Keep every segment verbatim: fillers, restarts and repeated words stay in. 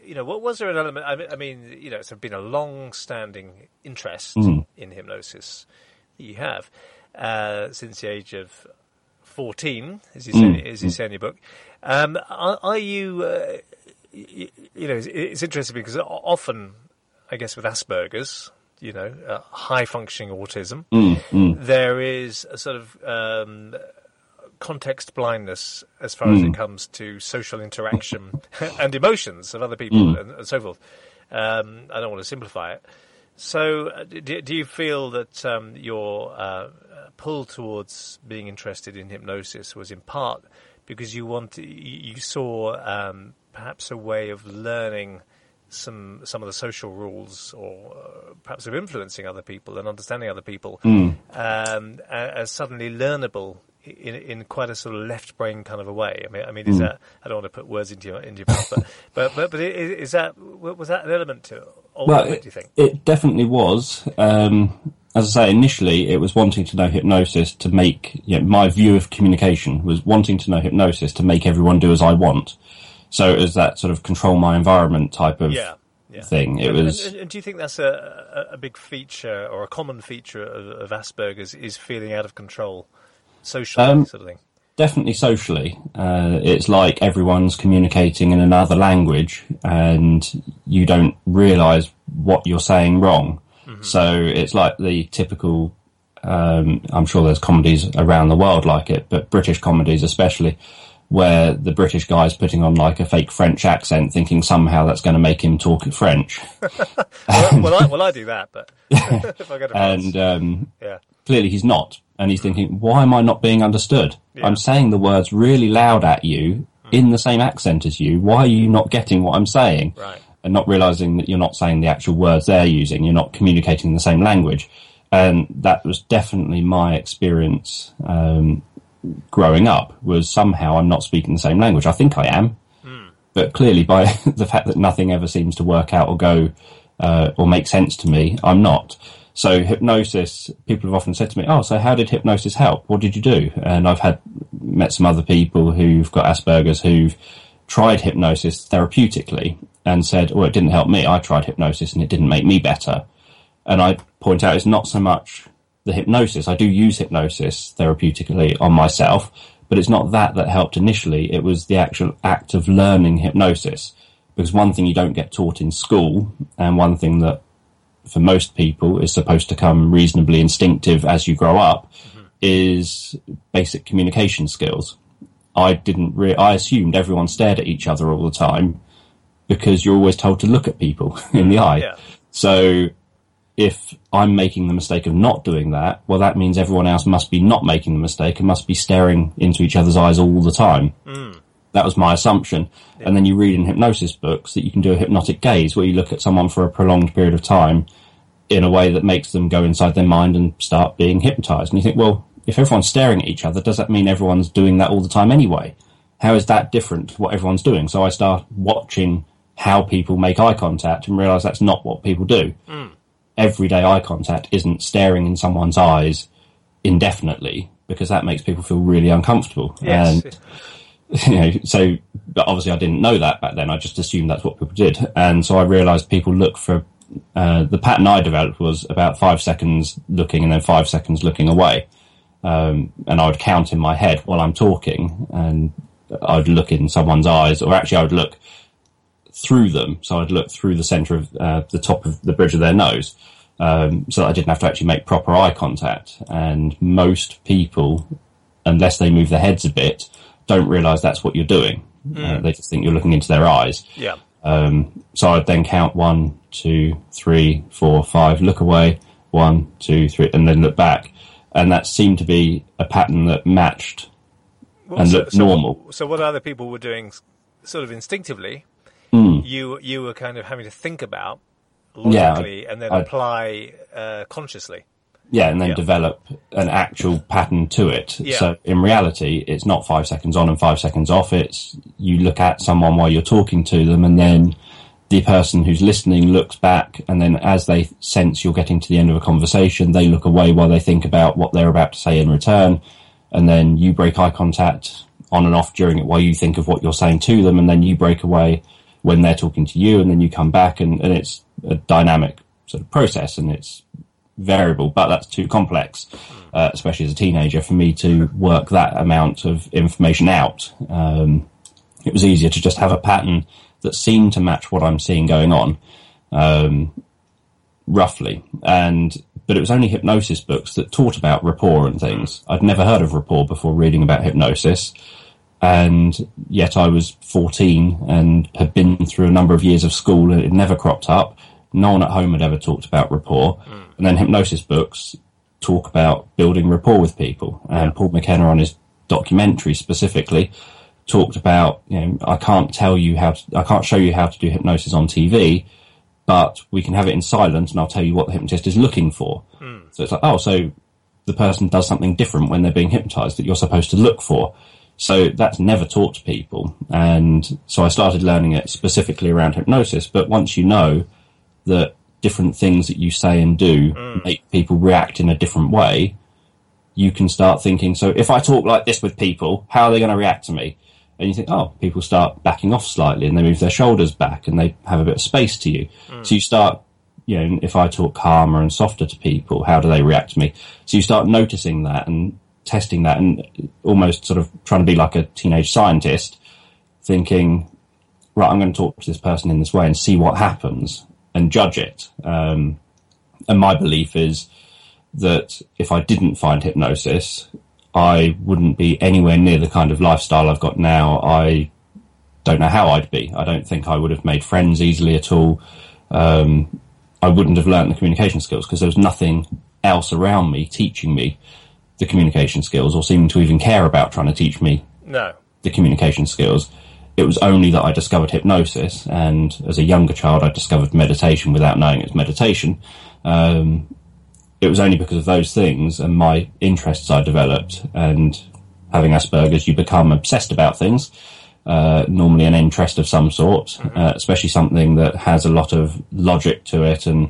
you know, what was there an element? I mean, I mean you know, it's been a long-standing interest Mm. in hypnosis that you have uh, since the age of fourteen, as you say, Mm. as you say in your book. Um, are, are you? Uh, you, you know, it's, it's interesting because often, I guess, with Asperger's, you know, uh, high-functioning autism, Mm. Mm. there is a sort of um, context blindness as far as it comes to social interaction and emotions of other people Mm. and, and so forth. Um, I don't want to simplify it. So uh, do, do you feel that um, your uh, pull towards being interested in hypnosis was in part because you want you, you saw um, perhaps a way of learning some some of the social rules, or uh, perhaps of influencing other people and understanding other people, Mm. um, as suddenly learnable in in quite a sort of left brain kind of a way? I mean, I mean, is Mm. that, I don't want to put words into your into your mouth, but but but, but is, is that was that an element to it? Or Well, what it, do you think? it definitely was. Um, as I say, initially it was wanting to know hypnosis to make, you know, my view of communication was wanting to know hypnosis to make everyone do as I want. So it was that sort of control my environment type of Yeah. Yeah. thing. It and, was. and, and do you think that's a, a, a big feature or a common feature of, of Asperger's, is feeling out of control socially, Um, sort of thing? Definitely socially. Uh, it's like everyone's communicating in another language and you don't realise what you're saying wrong. Mm-hmm. So it's like the typical, um, I'm sure there's comedies around the world like it, but British comedies especially, where the British guy's putting on like a fake French accent thinking somehow that's going to make him talk French. well, well, I, well, I do that, but if I go to France, and um, yeah. clearly he's not. And he's thinking, why am I not being understood? Yeah. I'm saying the words really loud at you in the same accent as you. Why are you not getting what I'm saying? Right. And not realising that you're not saying the actual words they're using. You're not communicating the same language. And that was definitely my experience um, growing up, was somehow I'm not speaking the same language. I think I am. Mm. But clearly by the fact that nothing ever seems to work out or go uh, or make sense to me, I'm not. So hypnosis, people have often said to me, oh, so how did hypnosis help? What did you do? And I've had met some other people who've got Asperger's who've tried hypnosis therapeutically and said, well, it didn't help me. I tried hypnosis and it didn't make me better. And I point out it's not so much the hypnosis. I do use hypnosis therapeutically on myself, but it's not that that helped initially. It was the actual act of learning hypnosis. Because one thing you don't get taught in school, and one thing that for most people is supposed to come reasonably instinctive as you grow up, mm-hmm. is basic communication skills. I didn't re- I assumed everyone stared at each other all the time because you're always told to look at people in the eye. Yeah. So if I'm making the mistake of not doing that, well, that means everyone else must be not making the mistake and must be staring into each other's eyes all the time. Mm. That was my assumption. Yeah. And then you read in hypnosis books that you can do a hypnotic gaze where you look at someone for a prolonged period of time in a way that makes them go inside their mind and start being hypnotized. And you think, well, if everyone's staring at each other, does that mean everyone's doing that all the time anyway? How is that different to what everyone's doing? So I start watching how people make eye contact and realize that's not what people do. Mm. Everyday eye contact isn't staring in someone's eyes indefinitely, because that makes people feel really uncomfortable. Yes. And, you know, so, but obviously I didn't know that back then. I just assumed that's what people did. And so I realized people look for, uh, the pattern I developed was about five seconds looking and then five seconds looking away. Um, and I would count in my head while I'm talking, and I'd look in someone's eyes, or actually I would look through them. So I'd look through the center of, uh, the top of the bridge of their nose. Um, so that I didn't have to actually make proper eye contact. And most people, unless they move their heads a bit, don't realise that's what you're doing. Mm. Uh, they just think you're looking into their eyes. Yeah. Um, so I'd then count one, two, three, four, five, look away, one, two, three, and then look back. And that seemed to be a pattern that matched well, and so, looked so normal. What, so what other people were doing sort of instinctively, mm. you you were kind of having to think about logically yeah, I, and then I, apply uh, consciously. Yeah, and then yeah. develop an actual pattern to it. Yeah. So in reality, it's not five seconds on and five seconds off. It's you look at someone while you're talking to them, and then the person who's listening looks back, and then as they sense you're getting to the end of a conversation, they look away while they think about what they're about to say in return, and then you break eye contact on and off during it while you think of what you're saying to them, and then you break away when they're talking to you, and then you come back, and, and it's a dynamic sort of process, and it's variable, but that's too complex, uh, especially as a teenager, for me to work that amount of information out. Um, it was easier to just have a pattern that seemed to match what I'm seeing going on, um, roughly. And but it was only hypnosis books that taught about rapport and things. I'd never heard of rapport before reading about hypnosis, and yet I was fourteen and had been through a number of years of school, and it never cropped up. No one at home had ever talked about rapport. Mm. And then hypnosis books talk about building rapport with people. And Paul McKenna, on his documentary specifically, talked about, you know, I can't tell you how to, I can't show you how to do hypnosis on T V, but we can have it in silence, and I'll tell you what the hypnotist is looking for. Mm. So it's like, oh, so the person does something different when they're being hypnotized that you're supposed to look for. So that's never taught to people. And so I started learning it specifically around hypnosis. But once you know that different things that you say and do mm. make people react in a different way, you can start thinking, so if I talk like this with people, how are they going to react to me? And you think, oh, people start backing off slightly, and they move their shoulders back, and they have a bit of space to you. Mm. So you start, you know, if I talk calmer and softer to people, how do they react to me? So you start noticing that and testing that, and almost sort of trying to be like a teenage scientist, thinking, right, I'm going to talk to this person in this way and see what happens, and judge it. Um, and my belief is that if I didn't find hypnosis, I wouldn't be anywhere near the kind of lifestyle I've got now. I don't know how I'd be. I don't think I would have made friends easily at all. Um, I wouldn't have learnt the communication skills, because there was nothing else around me teaching me the communication skills, or seeming to even care about trying to teach me no. the communication skills. It was only that I discovered hypnosis, and as a younger child, I discovered meditation without knowing it was meditation. Um, it was only because of those things and my interests I developed, and having Asperger's, you become obsessed about things, uh, normally an interest of some sort, mm-hmm. uh, especially something that has a lot of logic to it, and,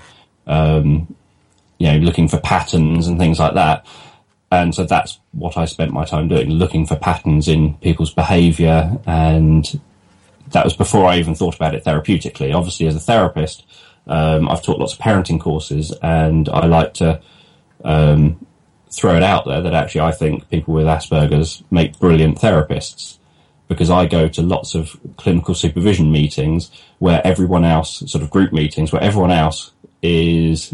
um, you know, looking for patterns and things like that. And so that's what I spent my time doing, looking for patterns in people's behaviour, and that was before I even thought about it therapeutically. Obviously, as a therapist, um, I've taught lots of parenting courses, and I like to um, throw it out there that actually I think people with Asperger's make brilliant therapists, because I go to lots of clinical supervision meetings where everyone else, sort of group meetings, where everyone else is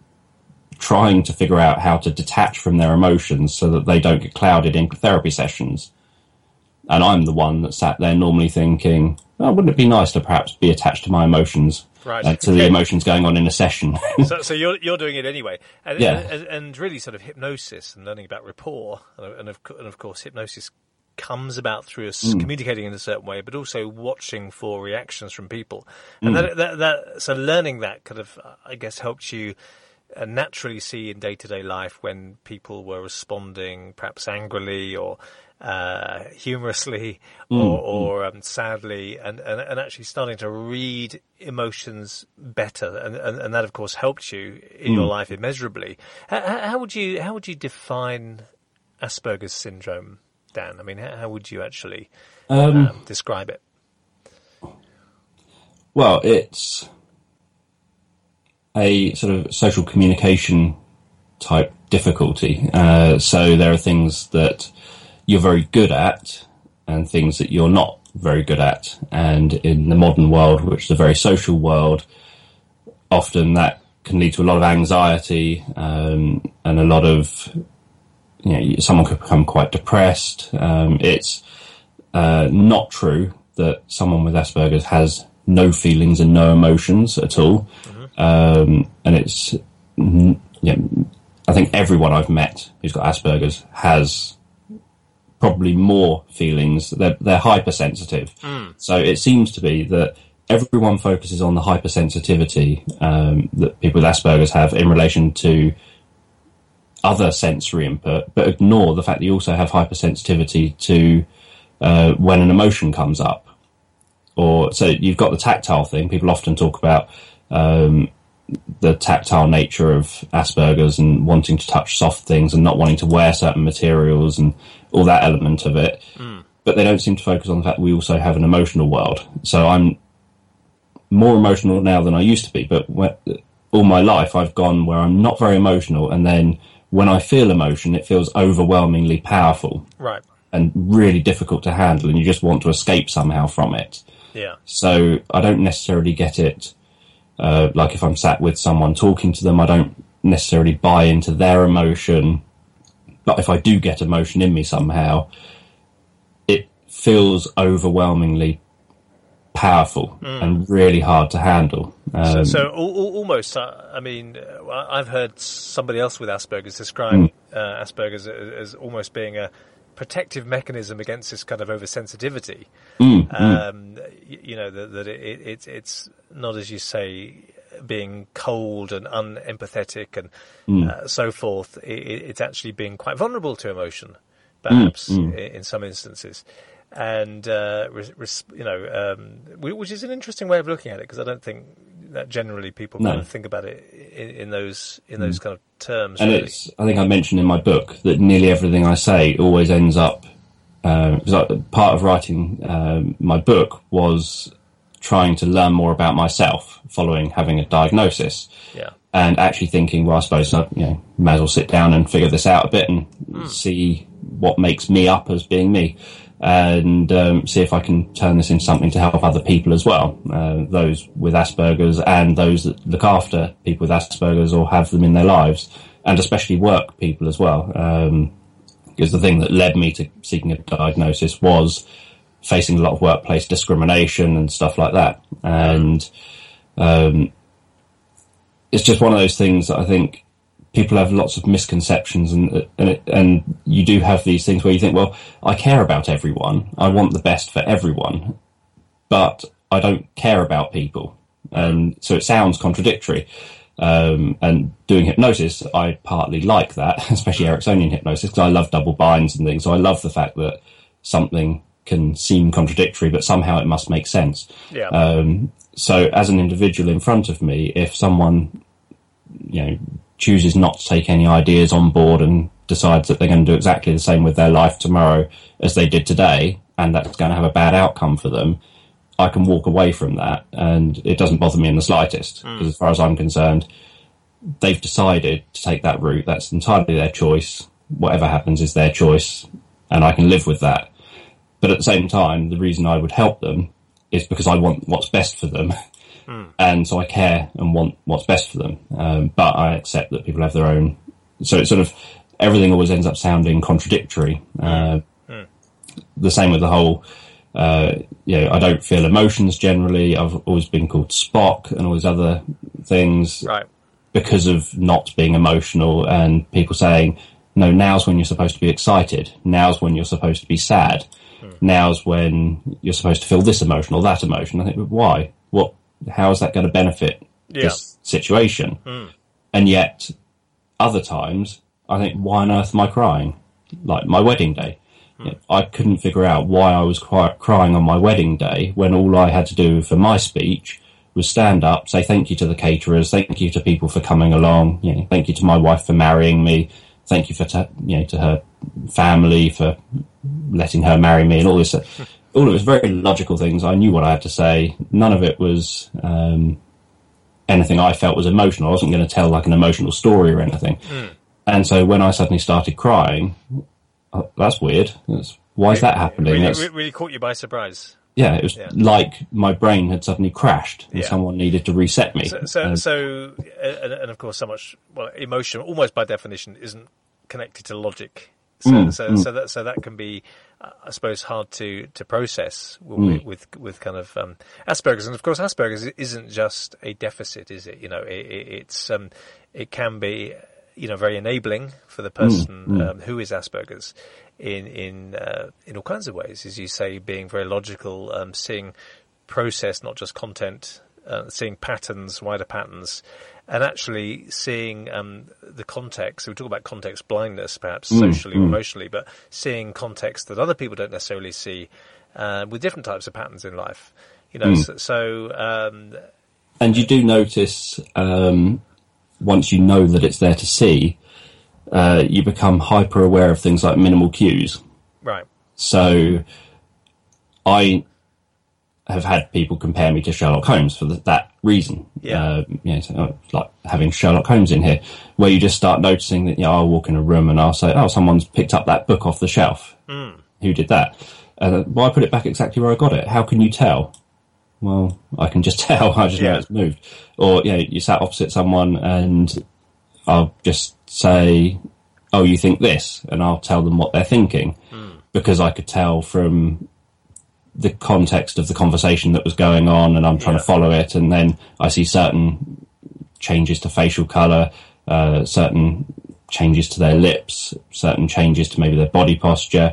trying to figure out how to detach from their emotions so that they don't get clouded in therapy sessions. And I'm the one that sat there normally thinking, oh, wouldn't it be nice to perhaps be attached to my emotions, right. uh, to the emotions going on in a session? so, so you're you're doing it anyway, and, yeah. and, and really sort of hypnosis and learning about rapport, and of, and of course hypnosis comes about through us mm. communicating in a certain way, but also watching for reactions from people, and mm. that, that that so learning that kind of, I guess, helped you Uh, naturally see in day-to-day life when people were responding perhaps angrily or uh, humorously mm, or, or um, sadly, and, and, and actually starting to read emotions better, and, and, and that of course helped you in mm. your life immeasurably. How, how would you how would you define Asperger's syndrome, Dan? I mean, how, how would you actually um, um, describe it? Well, it's a sort of social communication type difficulty. Uh, so there are things that you're very good at and things that you're not very good at. And in the modern world, which is a very social world, often that can lead to a lot of anxiety, um, and a lot of, you know, someone could become quite depressed. Um, it's uh, not true that someone with Asperger's has no feelings and no emotions at all. Mm-hmm. Um, and it's, you know, I think everyone I've met who's got Asperger's has probably more feelings. They're, they're hypersensitive. Mm. So it seems to be that everyone focuses on the hypersensitivity um, that people with Asperger's have in relation to other sensory input, but ignore the fact that you also have hypersensitivity to uh, when an emotion comes up. Or so you've got the tactile thing. People often talk about Um, the tactile nature of Asperger's and wanting to touch soft things and not wanting to wear certain materials and all that element of it. Mm. But they don't seem to focus on the fact that we also have an emotional world. So I'm more emotional now than I used to be, but when, all my life I've gone where I'm not very emotional, and then when I feel emotion, it feels overwhelmingly powerful. Right. And really difficult to handle, and you just want to escape somehow from it. Yeah. So I don't necessarily get it, uh, like if I'm sat with someone talking to them, I don't necessarily buy into their emotion. But if I do get emotion in me somehow, it feels overwhelmingly powerful mm. and really hard to handle. Um, so, so al- al- almost, uh, I mean, uh, I've heard somebody else with Asperger's describe mm. uh, Asperger's as, as almost being a protective mechanism against this kind of oversensitivity. Mm, um, mm. you, you know, that, that it, it, it's, it's not, as you say, being cold and unempathetic and mm. uh, so forth. It, it's actually being quite vulnerable to emotion, perhaps, mm, mm. In, in some instances. And, uh, res, res, you know, um, which is an interesting way of looking at it, because I don't think that generally people no. kind of think about it in, in those in those mm. kind of terms. And really. it's, I think I mentioned in my book that nearly everything I say always ends up, because uh, part of writing um, my book was trying to learn more about myself following having a diagnosis. Yeah. And actually thinking, well, I suppose I you know, may as well sit down and figure this out a bit and mm. see what makes me up as being me. And um, see if I can turn this into something to help other people as well, uh, those with Asperger's and those that look after people with Asperger's or have them in their lives, and especially work people as well. Um, because the thing that led me to seeking a diagnosis was facing a lot of workplace discrimination and stuff like that. And um, it's just one of those things that I think people have lots of misconceptions, and and, and you do have these things where you think, well, I care about everyone. I want the best for everyone, but I don't care about people. And so it sounds contradictory. Um, and doing hypnosis, I partly like that, especially Ericksonian hypnosis, because I love double binds and things. So I love the fact that something can seem contradictory, but somehow it must make sense. Yeah. Um, so as an individual in front of me, if someone, you know, chooses not to take any ideas on board and decides that they're going to do exactly the same with their life tomorrow as they did today, and that's going to have a bad outcome for them, I can walk away from that, and it doesn't bother me in the slightest, because mm. as far as I'm concerned, they've decided to take that route. That's entirely their choice. Whatever happens is their choice, and I can live with that. But at the same time, the reason I would help them is because I want what's best for them. Mm. And so I care and want what's best for them. Um, but I accept that people have their own. So it's sort of, everything always ends up sounding contradictory. Uh, mm. The same with the whole, uh, you know, I don't feel emotions generally. I've always been called Spock and all these other things. Right. Because of not being emotional, and people saying, no, now's when you're supposed to be excited. Now's when you're supposed to be sad. Mm. Now's when you're supposed to feel this emotion or that emotion. I think, why? What? How is that going to benefit yeah. this situation? Mm. And yet, other times, I think, why on earth am I crying? Like my wedding day. Mm. You know, I couldn't figure out why I was cry- crying on my wedding day when all I had to do for my speech was stand up, say thank you to the caterers, thank you to people for coming along, you know, thank you to my wife for marrying me, thank you for t- you know to her family for letting her marry me, and all this. All of it was very logical things. I knew what I had to say. None of it was um, anything I felt was emotional. I wasn't going to tell like an emotional story or anything. Mm. And so when I suddenly started crying, oh, that's weird. That's, why is that happening? Really, that's, really caught you by surprise. Yeah, it was yeah. like my brain had suddenly crashed and yeah. someone needed to reset me. So, so, um, so and, and of course, so much well, emotion, almost by definition, isn't connected to logic. So, mm, so, mm. so that so that can be, uh, I suppose, hard to, to process with, mm. with with kind of um, Asperger's, and of course, Asperger's isn't just a deficit, is it? You know, it, it, it's um, it can be, you know, very enabling for the person mm, mm. Um, who is Asperger's in in uh, in all kinds of ways, as you say, being very logical, um, seeing process, not just content, uh, seeing patterns, wider patterns. And actually seeing um, the context, so we talk about context blindness, perhaps mm, socially mm. or emotionally, but seeing context that other people don't necessarily see uh, with different types of patterns in life. You know, mm. so... so um, and you do notice, um, once you know that it's there to see, uh, you become hyper aware of things like minimal cues. Right. So I have had people compare me to Sherlock Holmes for the, that reason. Yeah. Uh, you know, so, like having Sherlock Holmes in here, where you just start noticing that, you know, I'll walk in a room and I'll say, oh, someone's picked up that book off the shelf. Mm. Who did that? Uh, well, I put it back exactly where I got it. How can you tell? Well, I can just tell. I just yeah. know it's moved. Or, you know, you sat opposite someone and I'll just say, oh, you think this? And I'll tell them what they're thinking. Mm. Because I could tell from the context of the conversation that was going on, and I'm trying yeah. to follow it, and then I see certain changes to facial colour, uh, certain changes to their lips, certain changes to maybe their body posture,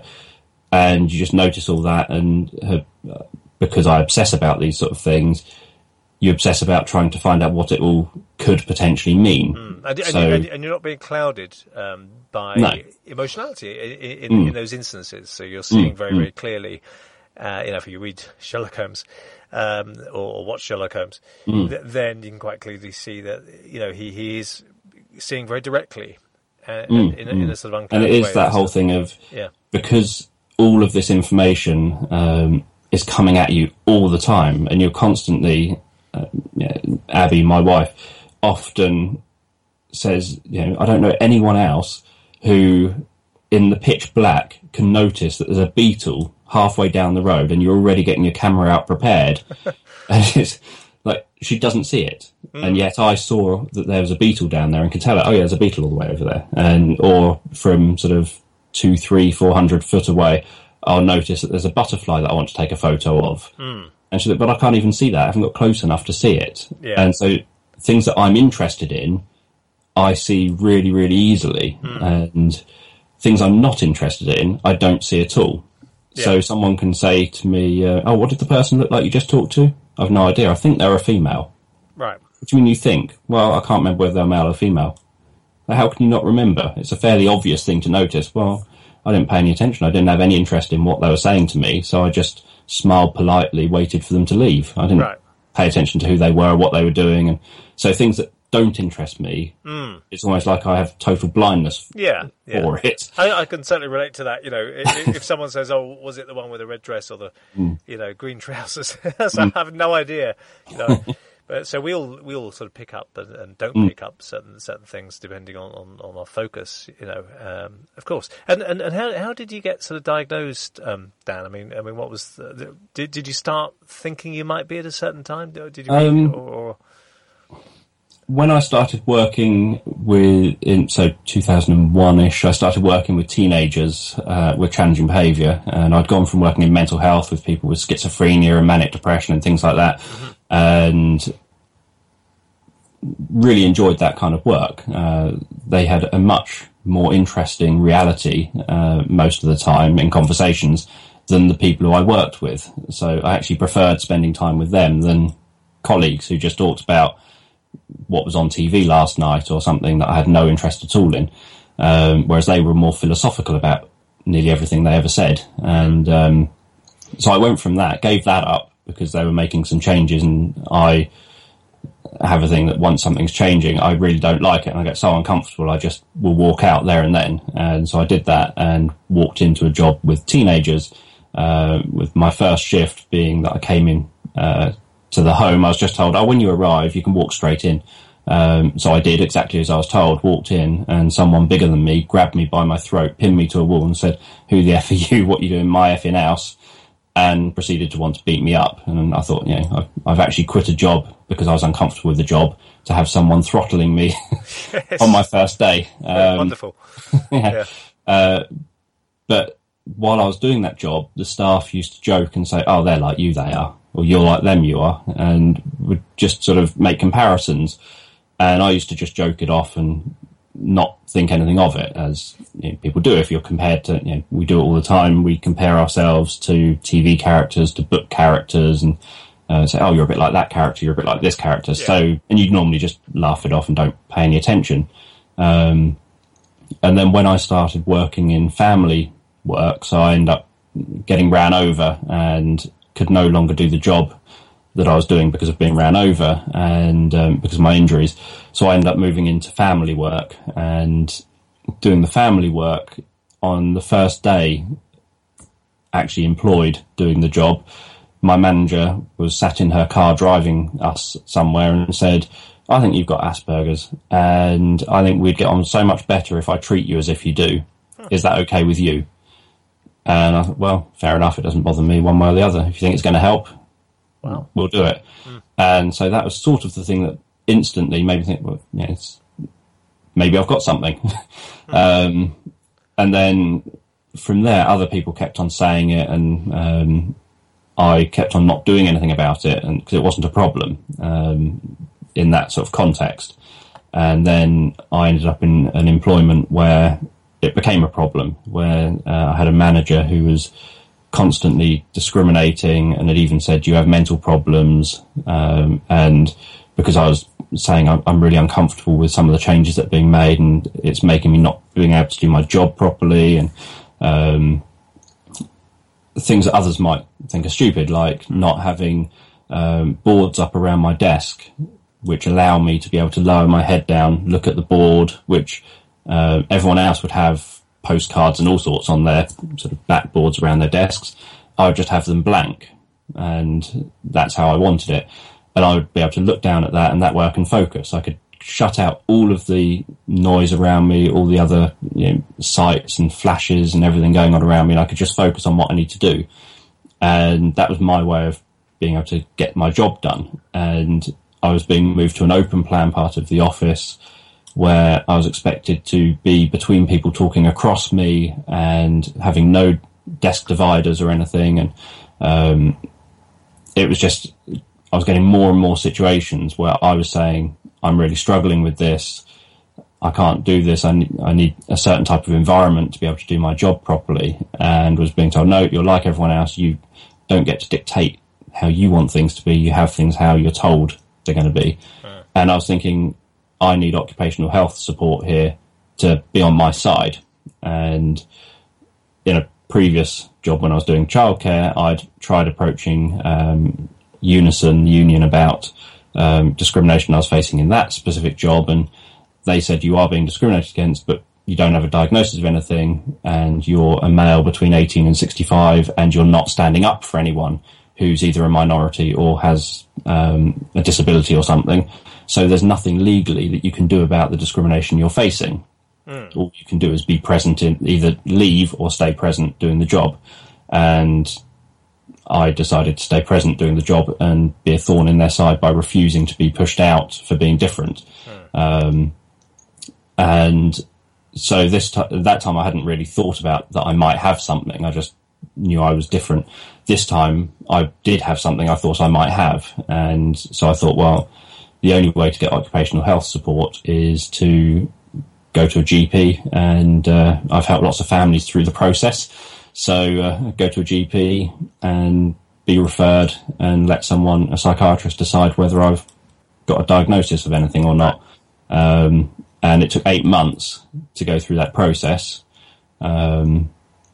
and you just notice all that, and uh, because I obsess about these sort of things, you obsess about trying to find out what it all could potentially mean. Mm. And, so, and, and you're not being clouded um, by no. emotionality in, in, mm. in those instances, so you're seeing mm. very, very clearly. Uh, you know, if you read Sherlock Holmes um, or, or watch Sherlock Holmes, mm. th- then you can quite clearly see that, you know, he, he is seeing very directly uh, mm. in, in, in a sort of unclouded way. And it is that whole thing of, yeah. because all of this information um, is coming at you all the time, and you're constantly, uh, you know, Abby, my wife, often says, you know, I don't know anyone else who in the pitch black can notice that there's a beetle halfway down the road and you're already getting your camera out prepared. And it's like, she doesn't see it. Mm. And yet I saw that there was a beetle down there and could tell her, oh yeah, there's a beetle all the way over there. And, or from sort of two, three, four hundred foot away, I'll notice that there's a butterfly that I want to take a photo of. Mm. And she's like, but I can't even see that. I haven't got close enough to see it. Yeah. And so things that I'm interested in, I see really, really easily. Mm. And things I'm not interested in, I don't see at all. Yeah. So someone can say to me, uh, oh, what did the person look like you just talked to? I've no idea. I think they're a female. Right. What do you mean you think? Well, I can't remember whether they're male or female. How can you not remember? It's a fairly obvious thing to notice. Well, I didn't pay any attention. I didn't have any interest in what they were saying to me, so I just smiled politely, waited for them to leave. I didn't right. pay attention to who they were, what they were doing. And so things that don't interest me, mm. it's almost like I have total blindness yeah, yeah. for it. I, I can certainly relate to that. You know, if, if someone says, "Oh, was it the one with the red dress or the, mm. you know, green trousers?" so mm. I have no idea. You know, but so we all we all sort of pick up and, and don't mm. pick up certain certain things depending on, on, on our focus. You know, um, of course. And, and and how how did you get sort of diagnosed, um, Dan? I mean, I mean, what was the, the, did did you start thinking you might be at a certain time? Did you um, or, or when I started working with, in so two thousand one-ish, I started working with teenagers uh, with challenging behaviour, and I'd gone from working in mental health with people with schizophrenia and manic depression and things like that, mm-hmm. and really enjoyed that kind of work. Uh, they had a much more interesting reality uh, most of the time in conversations than the people who I worked with. So I actually preferred spending time with them than colleagues who just talked about what was on T V last night or something that I had no interest at all in, um, whereas they were more philosophical about nearly everything they ever said. And um, so I went from that, gave that up because they were making some changes, and I have a thing that once something's changing, I really don't like it and I get so uncomfortable, I just will walk out there and then. And so I did that and walked into a job with teenagers, uh, with my first shift being that I came in uh, to the home. I was just told, oh, when you arrive, you can walk straight in. Um, so I did exactly as I was told, walked in, and someone bigger than me grabbed me by my throat, pinned me to a wall and said, who the F are you? What are you doing in my effing house? And proceeded to want to beat me up. And I thought, you know, I've, I've actually quit a job because I was uncomfortable with the job, to have someone throttling me yes. on my first day. Um, wonderful. yeah. yeah. Uh, but while I was doing that job, the staff used to joke and say, oh, they're like you, they are. Or you're like them, you are. And would just sort of make comparisons. And I used to just joke it off and not think anything of it, as you know, people do. If you're compared to, you know, we do it all the time. We compare ourselves to T V characters, to book characters, and uh, say, oh, you're a bit like that character, you're a bit like this character. Yeah. So, and you'd normally just laugh it off and don't pay any attention. Um, and then when I started working in family work, so I ended up getting ran over and could no longer do the job that I was doing because of being ran over and um, because of my injuries. So I ended up moving into family work, and doing the family work on the first day, actually employed doing the job, my manager was sat in her car driving us somewhere and said, I think you've got Asperger's, and I think we'd get on so much better if I treat you as if you do. Is that okay with you? And I thought, well, fair enough. It doesn't bother me one way or the other. If you think it's going to help, wow. we'll do it. Mm. And so that was sort of the thing that instantly made me think, well, yeah, it's, maybe I've got something. Mm. um, and then from there, other people kept on saying it, and um, I kept on not doing anything about it, and because it wasn't a problem um, in that sort of context. And then I ended up in an employment where it became a problem, where uh, I had a manager who was constantly discriminating and had even said, you have mental problems. Um, and because I was saying I'm, I'm really uncomfortable with some of the changes that are being made, and it's making me not being able to do my job properly, and um, things that others might think are stupid, like not having um, boards up around my desk, which allow me to be able to lower my head down, look at the board, which uh, everyone else would have postcards and all sorts on their sort of backboards around their desks. I would just have them blank, and that's how I wanted it. And I would be able to look down at that, and that way I can focus. I could shut out all of the noise around me, all the other, you know, sights and flashes and everything going on around me, and I could just focus on what I need to do. And that was my way of being able to get my job done. And I was being moved to an open plan part of the office where I was expected to be between people talking across me and having no desk dividers or anything. And um, it was just, I was getting more and more situations where I was saying, I'm really struggling with this. I can't do this. I need, I need a certain type of environment to be able to do my job properly. And was being told, no, you're like everyone else. You don't get to dictate how you want things to be. You have things how you're told they're going to be. Right. And I was thinking, I need occupational health support here to be on my side. And in a previous job when I was doing childcare, I'd tried approaching um, Unison Union about um, discrimination I was facing in that specific job, and they said, you are being discriminated against, but you don't have a diagnosis of anything, and you're a male between eighteen and sixty-five, and you're not standing up for anyone who's either a minority or has um, a disability or something. So there's nothing legally that you can do about the discrimination you're facing. Mm. All you can do is be present, in either leave or stay present doing the job. And I decided to stay present doing the job and be a thorn in their side by refusing to be pushed out for being different. Mm. Um, and so this t- that time I hadn't really thought about that I might have something. I just knew I was different. This time I did have something I thought I might have. And so I thought, well, the only way to get occupational health support is to go to a G P, and uh, I've helped lots of families through the process. So uh, go to a G P and be referred, and let someone, a psychiatrist, decide whether I've got a diagnosis of anything or not. Um, and it took eight months to go through that process. Um,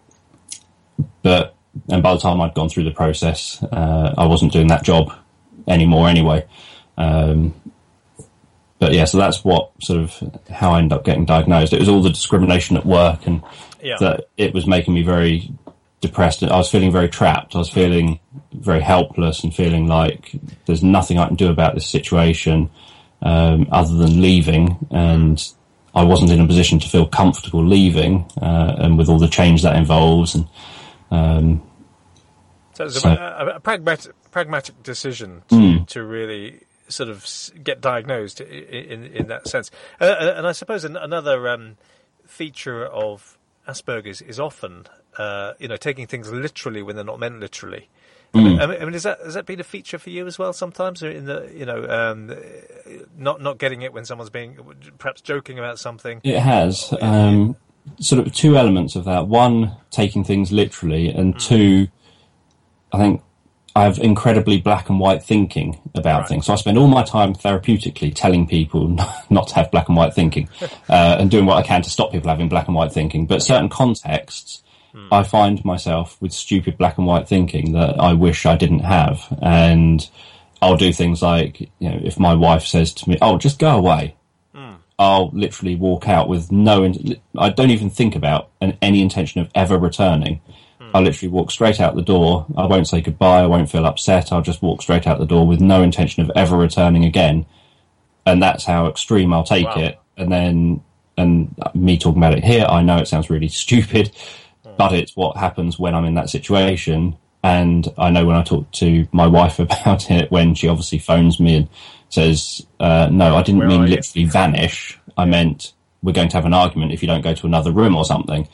but and by the time I'd gone through the process, uh, I wasn't doing that job anymore anyway. Um, but yeah, so that's what sort of how I ended up getting diagnosed. It was all the discrimination at work, and yeah. that it was making me very depressed. I was feeling very trapped. I was feeling very helpless and feeling like there's nothing I can do about this situation um, other than leaving. And I wasn't in a position to feel comfortable leaving, uh, and with all the change that involves. And um, so it was so, a, a pragmatic, pragmatic decision to, mm. to really sort of get diagnosed in in, in that sense. Uh, and I suppose another um, feature of Asperger's is often, uh, you know, taking things literally when they're not meant literally. Mm. I mean, I mean, is that has that been a feature for you as well? Sometimes, in the you know, um, not not getting it when someone's being perhaps joking about something. It has um, sort of two elements of that. One, taking things literally, and mm. two, I think I have incredibly black and white thinking about right. things. So I spend all my time therapeutically telling people not to have black and white thinking, uh, and doing what I can to stop people having black and white thinking. But certain contexts, hmm. I find myself with stupid black and white thinking that I wish I didn't have. And I'll do things like, you know, if my wife says to me, "Oh, just go away," hmm. I'll literally walk out with no, in- I don't even think about an, any intention of ever returning. I literally walk straight out the door. I won't say goodbye. I won't feel upset. I'll just walk straight out the door with no intention of ever returning again. And that's how extreme I'll take Wow. it. And then, and me talking about it here, I know it sounds really stupid, mm. but it's what happens when I'm in that situation. And I know when I talk to my wife about it, when she obviously phones me and says, uh, no, I didn't Where mean are you? literally vanish. I meant we're going to have an argument if you don't go to another room or something.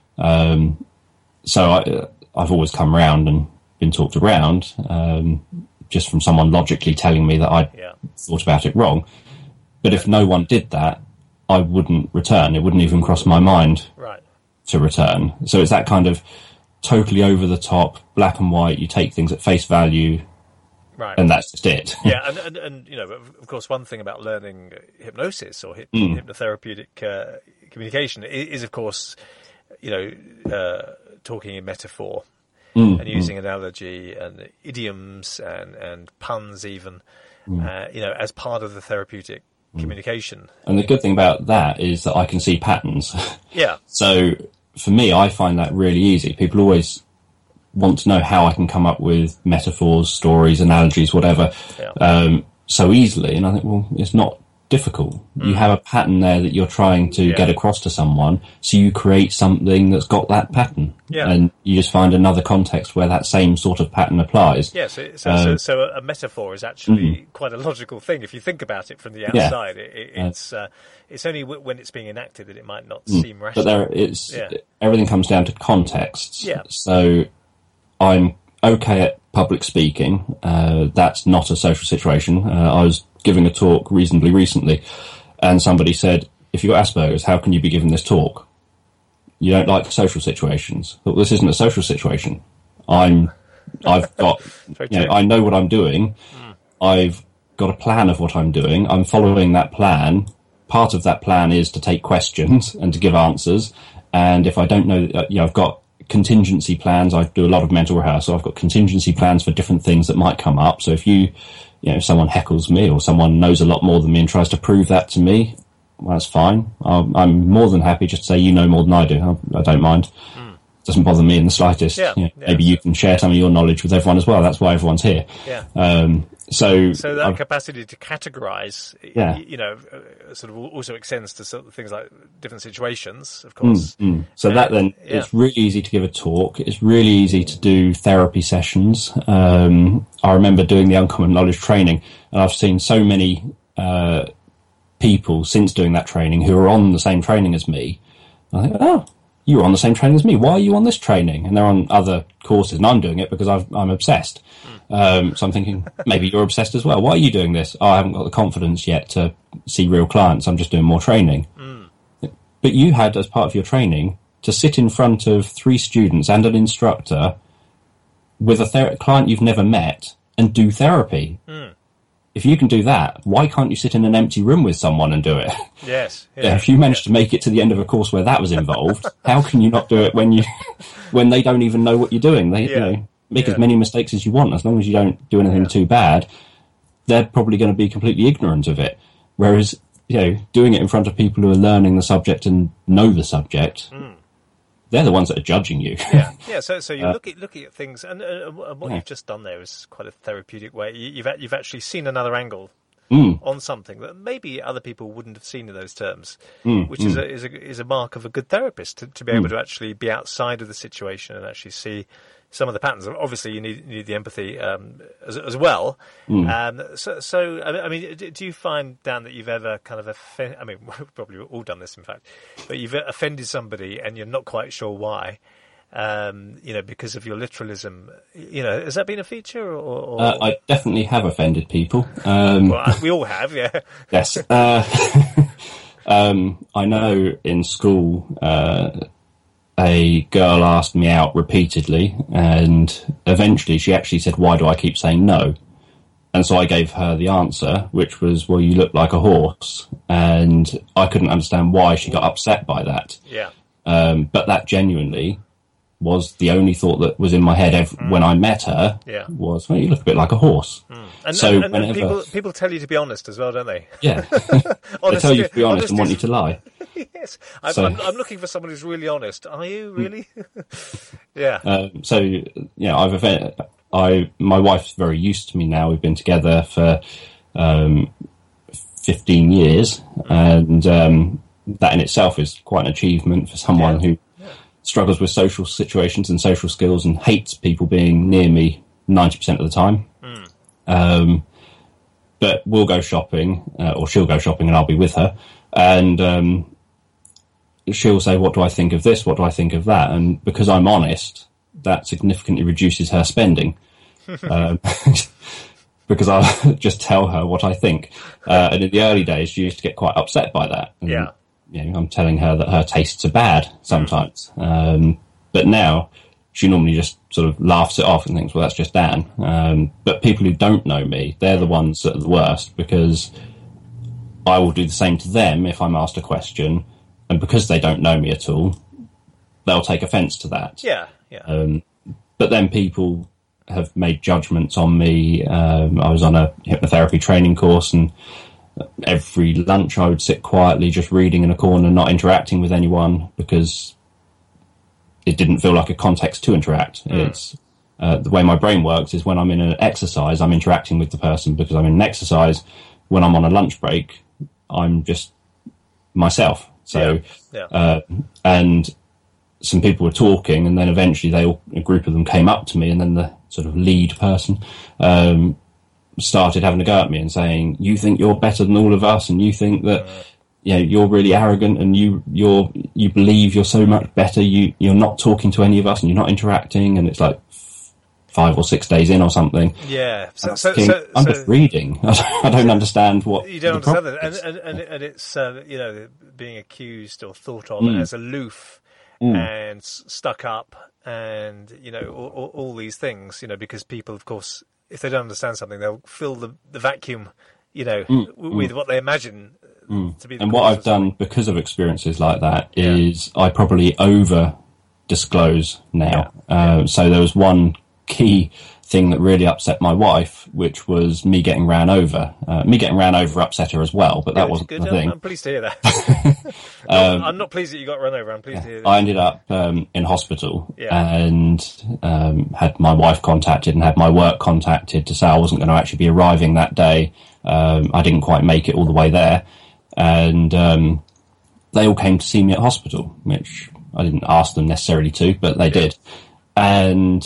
Um, so I, I've always come round and been talked around, um, just from someone logically telling me that I Yeah. thought about it wrong. But if no one did that, I wouldn't return. It wouldn't even cross my mind Right. to return. So it's that kind of totally over the top, black and white. You take things at face value, Right. and that's just it. Yeah, and, and, and you know, of of course, one thing about learning hypnosis or hyp- Mm. hypnotherapeutic uh, communication is, is, of course, you know, uh, talking in metaphor Mm, and using analogy and idioms and, and puns, even, Mm. uh, you know, as part of the therapeutic communication. And the good thing about that is that I can see patterns. Yeah, So for me, I find that really easy. People always want to know how I can come up with metaphors, stories, analogies, whatever, Yeah. um, so easily. And I think, well, it's not difficult. Mm. You have a pattern there that you're trying to Yeah. get across to someone, so you create something that's got that pattern. Yeah. And you just find another context where that same sort of pattern applies. yeah. So, so, Um, so, so a metaphor is actually quite a logical thing if you think about it from the outside. It, it, it's uh, it's only w- when it's being enacted that it might not seem But rational. there, it's Yeah. everything comes down to contexts. Yeah. So I'm okay at public speaking. Uh, that's not a social situation. Uh, I was giving a talk reasonably recently, and somebody said, "If you've got Asperger's, how can you be giving this talk? You don't like social situations." Well, this isn't a social situation. I'm, I've got, Very you know, true. I know what I'm doing. I've got a plan of what I'm doing. I'm following that plan. Part of that plan is to take questions and to give answers. And if I don't know, uh, you know, I've got contingency plans. I do a lot of mental rehearsal. I've got contingency plans for different things that might come up. So if you, you know, if someone heckles me or someone knows a lot more than me and tries to prove that to me, well, that's fine. I'm, I'm more than happy just to say, you know more than I do. I, I don't mind. Mm. Doesn't bother me in the slightest. Yeah, You know, yeah. Maybe you can share some of your knowledge with everyone as well. That's why everyone's here. Yeah. Um, so, So that I've- capacity to categorize, y- Yeah. you know, uh, sort of also extends to sort of things like different situations, of course. Mm. So that then, yeah. it's really easy to give a talk. It's really easy to do therapy sessions. Um, I remember doing the Uncommon Knowledge training, and I've seen so many uh, people since doing that training who are on the same training as me. I think, oh, you were on the same training as me. Why are you on this training? And they're on other courses, and I'm doing it because I've, I'm obsessed. Um, so I'm thinking, maybe you're obsessed as well. Why are you doing this? Oh, I haven't got the confidence yet to see real clients. I'm just doing more training. Mm. But you had, as part of your training, to sit in front of three students and an instructor with a ther- client you've never met and do therapy. Mm. If you can do that, why can't you sit in an empty room with someone and do it? Yes. Yeah. Yeah, if you managed to make it to the end of a course where that was involved, how can you not do it when you, when they don't even know what you're doing? They, Yeah. you know, make Yeah. as many mistakes as you want, as long as you don't do anything Yeah. too bad. They're probably going to be completely ignorant of it. Whereas, you know, doing it in front of people who are learning the subject and know the subject, Mm. they're the ones that are judging you. Yeah, yeah. So, so you're Uh, looking looking at things, and, uh, and what Yeah. you've just done there is quite a therapeutic way. You, you've a- you've actually seen another angle Mm. on something that maybe other people wouldn't have seen in those terms, Mm, which is mm. a is a is a mark of a good therapist to, to be able to actually be outside of the situation and actually see some of the patterns. Obviously, you need you need the empathy um, as as well. Mm. Um, so, so I mean, do do you find, Dan, that you've ever kind of offended? I mean, we've probably all done this, in fact, but you've offended somebody and you're not quite sure why. Um, you know, because of your literalism. You know, has that been a feature? Or, or... Uh, I definitely have offended people. Um, Well, we all have, yeah. Yes. Uh, um, I know in school, uh, a girl asked me out repeatedly, and eventually she actually said, "Why do I keep saying no?" And so I gave her the answer, which was, "Well, you look like a horse." And I couldn't understand why she got upset by that. Yeah. Um, but that genuinely was the only thought that was in my head ev- Mm. when I met her. Yeah. Was, "Well, you look a bit like a horse." Mm. And, So and, and whenever- people people tell you to be honest as well, don't they? Yeah. They tell you to be honest and want you to lie. Yes, I'm, So- I'm, I'm looking for someone who's really honest. Are you really? Yeah. Um, so, you know, I've event- I my wife's very used to me now. We've been together for um, fifteen years, and um, that in itself is quite an achievement for someone Yeah. who struggles with social situations and social skills and hates people being near me ninety percent of the time. Mm. Um, but we'll go shopping, uh, or she'll go shopping and I'll be with her, and um, she'll say, what do I think of this? What do I think of that? And because I'm honest, that significantly reduces her spending. um, because I'll just tell her what I think. Uh, and in the early days, she used to get quite upset by that. And, Yeah. you know, I'm telling her that her tastes are bad sometimes. Um, but now she normally just sort of laughs it off and thinks, well, that's just Dan. Um, but people who don't know me, they're the ones that are the worst, because I will do the same to them if I'm asked a question. And because they don't know me at all, they'll take offence to that. Yeah. Yeah. Um, but then people have made judgments on me. Um, I was on a hypnotherapy training course, and every lunch I would sit quietly just reading in a corner, not interacting with anyone, because it didn't feel like a context to interact. Mm. It's uh, the way my brain works is when I'm in an exercise, I'm interacting with the person because I'm in an exercise. When I'm on a lunch break, I'm just myself. So, Yeah. Yeah. uh, and some people were talking, and then eventually they all, a group of them came up to me, and then the sort of lead person um, started having a go at me and saying, "You think you're better than all of us, and you think that you know you're really arrogant, and you you're you believe you're so much better. You you're not talking to any of us, and you're not interacting." And it's like five or six days in or something. Yeah. So, I'm so, thinking, so, I'm so just reading. I don't understand what you don't the understand problem that, and is. and and, and it's uh, you know, being accused or thought of Mm. as aloof Mm. and s- stuck up, and you know, all, all, all these things, you know, because people, of course, if they don't understand something, they'll fill the the vacuum, you know, Mm. w- with what they imagine Mm. to be. The And what cause I've of something. done because of experiences like that Yeah. is I probably over disclose now. Yeah. Uh, so there was one key thing that really upset my wife, which was me getting ran over. Uh, me getting ran over upset her as well, but that Good, wasn't good. the I'm, thing. I'm pleased to hear that. No, Um, I'm not pleased that you got run over. I'm pleased to hear that. I ended up um, in hospital Yeah. and um, had my wife contacted and had my work contacted to say I wasn't going to actually be arriving that day. Um, I didn't quite make it all the way there. And um, they all came to see me at hospital, which I didn't ask them necessarily to, but they did. And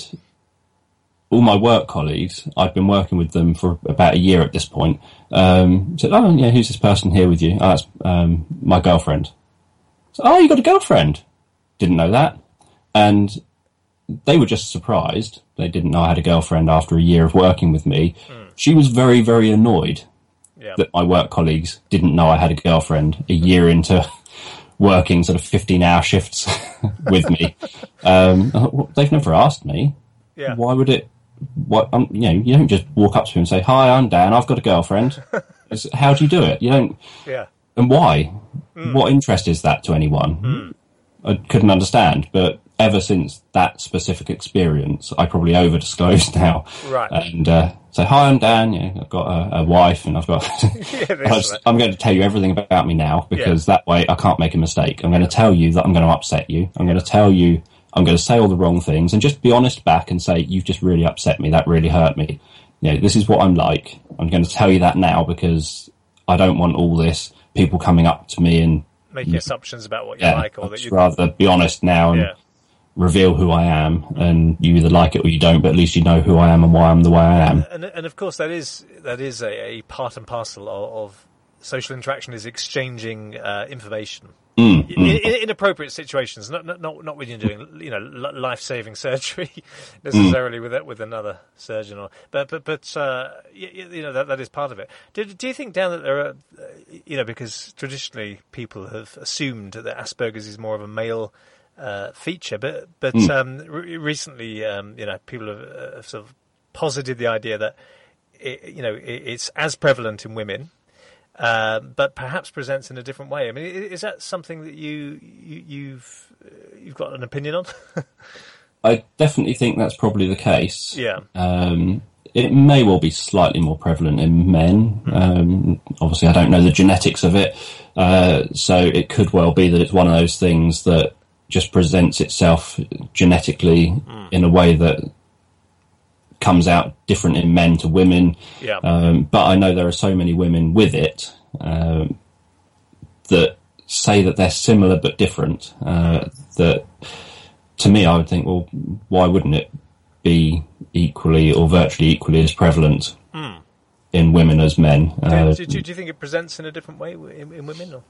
all my work colleagues, I've been working with them for about a year at this point, um, said, oh, yeah, who's this person here with you? Oh, that's um, my girlfriend. So, oh, you got a girlfriend? Didn't know that. And they were just surprised. They didn't know I had a girlfriend after a year of working with me. Mm. She was very, very annoyed Yeah. that my work colleagues didn't know I had a girlfriend a year into working sort of fifteen-hour shifts with me. Um, I thought, well, they've never asked me. Yeah. Why would it? What um, you know? You don't just walk up to him and say, "Hi, I'm Dan. I've got a girlfriend." It's, how do you do it? You don't. Yeah. And why? Mm. What interest is that to anyone? Mm. I couldn't understand. But ever since that specific experience, I probably over disclosed now. Right. And uh, say, "Hi, I'm Dan. You know, I've got a, a wife, and I've got." Yeah, I there's just- that. I'm going to tell you everything about me now, because that way I can't make a mistake. I'm going to tell you that I'm going to upset you. I'm going to tell you I'm going to say all the wrong things, and just be honest back and say, you've just really upset me. That really hurt me. You know, this is what I'm like. I'm going to tell you that now, because I don't want all this people coming up to me and Making assumptions about what you yeah, like, or I'd that you. rather be honest now and Yeah. reveal who I am, and you either like it or you don't, but at least you know who I am and why I'm the way I am. And and of course that is that is a, a part and parcel of, of social interaction, is exchanging uh, information Mm, in, mm. in, in appropriate situations. Not not not, not when you're doing you know life saving surgery necessarily with it, with another surgeon, or but but but uh, you, you know that that is part of it. Do, do you think, Dan, that there are uh, you know because traditionally people have assumed that Asperger's is more of a male uh, feature, but but Mm. um, re- recently um, you know people have, uh, have sort of posited the idea that it, you know it, it's as prevalent in women, uh, but perhaps presents in a different way. I mean, i- is that something that you, you you've uh, you've got an opinion on? I definitely think that's probably the case. Yeah. Um, it may well be slightly more prevalent in men. Um, obviously, I don't know the genetics of it. Uh, so it could well be that it's one of those things that just presents itself genetically mm. in a way that comes out different in men to women. Yeah. Um, but I know there are so many women with it um, that say that they're similar but different. Uh, that to me, I would think, well, why wouldn't it be equally or virtually equally as prevalent mm. in women as men? Do, uh, do, do, do you think it presents in a different way in, in women? Or?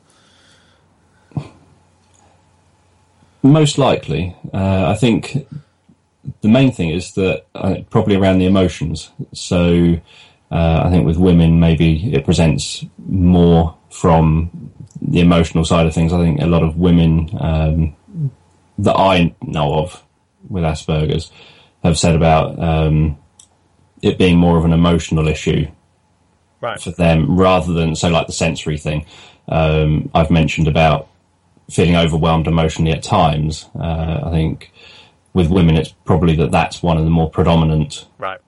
Most likely. Uh, I think the main thing is that uh, probably around the emotions. So uh, I think with women, maybe it presents more from the emotional side of things. I think a lot of women um, that I know of with Asperger's have said about um, it being more of an emotional issue right. for them rather than, so like the sensory thing. Um, I've mentioned about feeling overwhelmed emotionally at times. Uh, I think with women, it's probably that that's one of the more predominant right.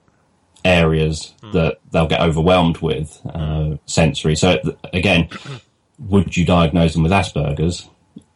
areas mm. that they'll get overwhelmed with, uh, mm. sensory. So again, would you diagnose them with Asperger's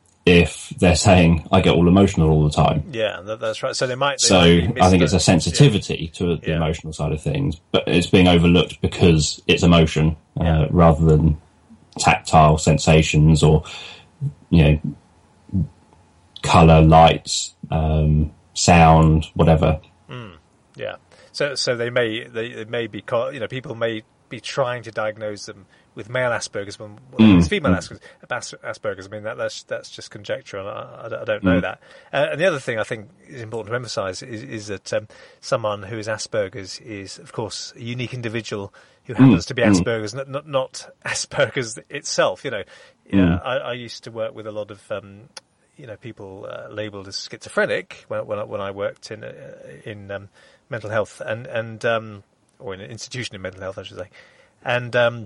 if they're saying, I get all emotional all the time? Yeah, that, that's right. So they might... They so might I think it's a sensitivity yeah. to the yeah. emotional side of things, but it's being overlooked because it's emotion yeah. uh, rather than tactile sensations or, you know, colour, lights, um, sound, whatever. Mm, yeah. So, so they may, they, they may be, called, you know, people may be trying to diagnose them with male Asperger's, when well, mm, it's female mm. Asperger's. Asperger's. I mean, that, that's that's just conjecture, and I, I don't know mm. that. Uh, and the other thing I think is important to emphasise is, is that um, someone who is Asperger's is, of course, a unique individual who happens mm, to be Asperger's, mm. not, not not Asperger's itself. You know, yeah. Mm. I, I used to work with a lot of um, you know people uh, labelled as schizophrenic when when I, when I worked in uh, in um, mental health and and um, or in an institution in mental health, I should say, and. Um,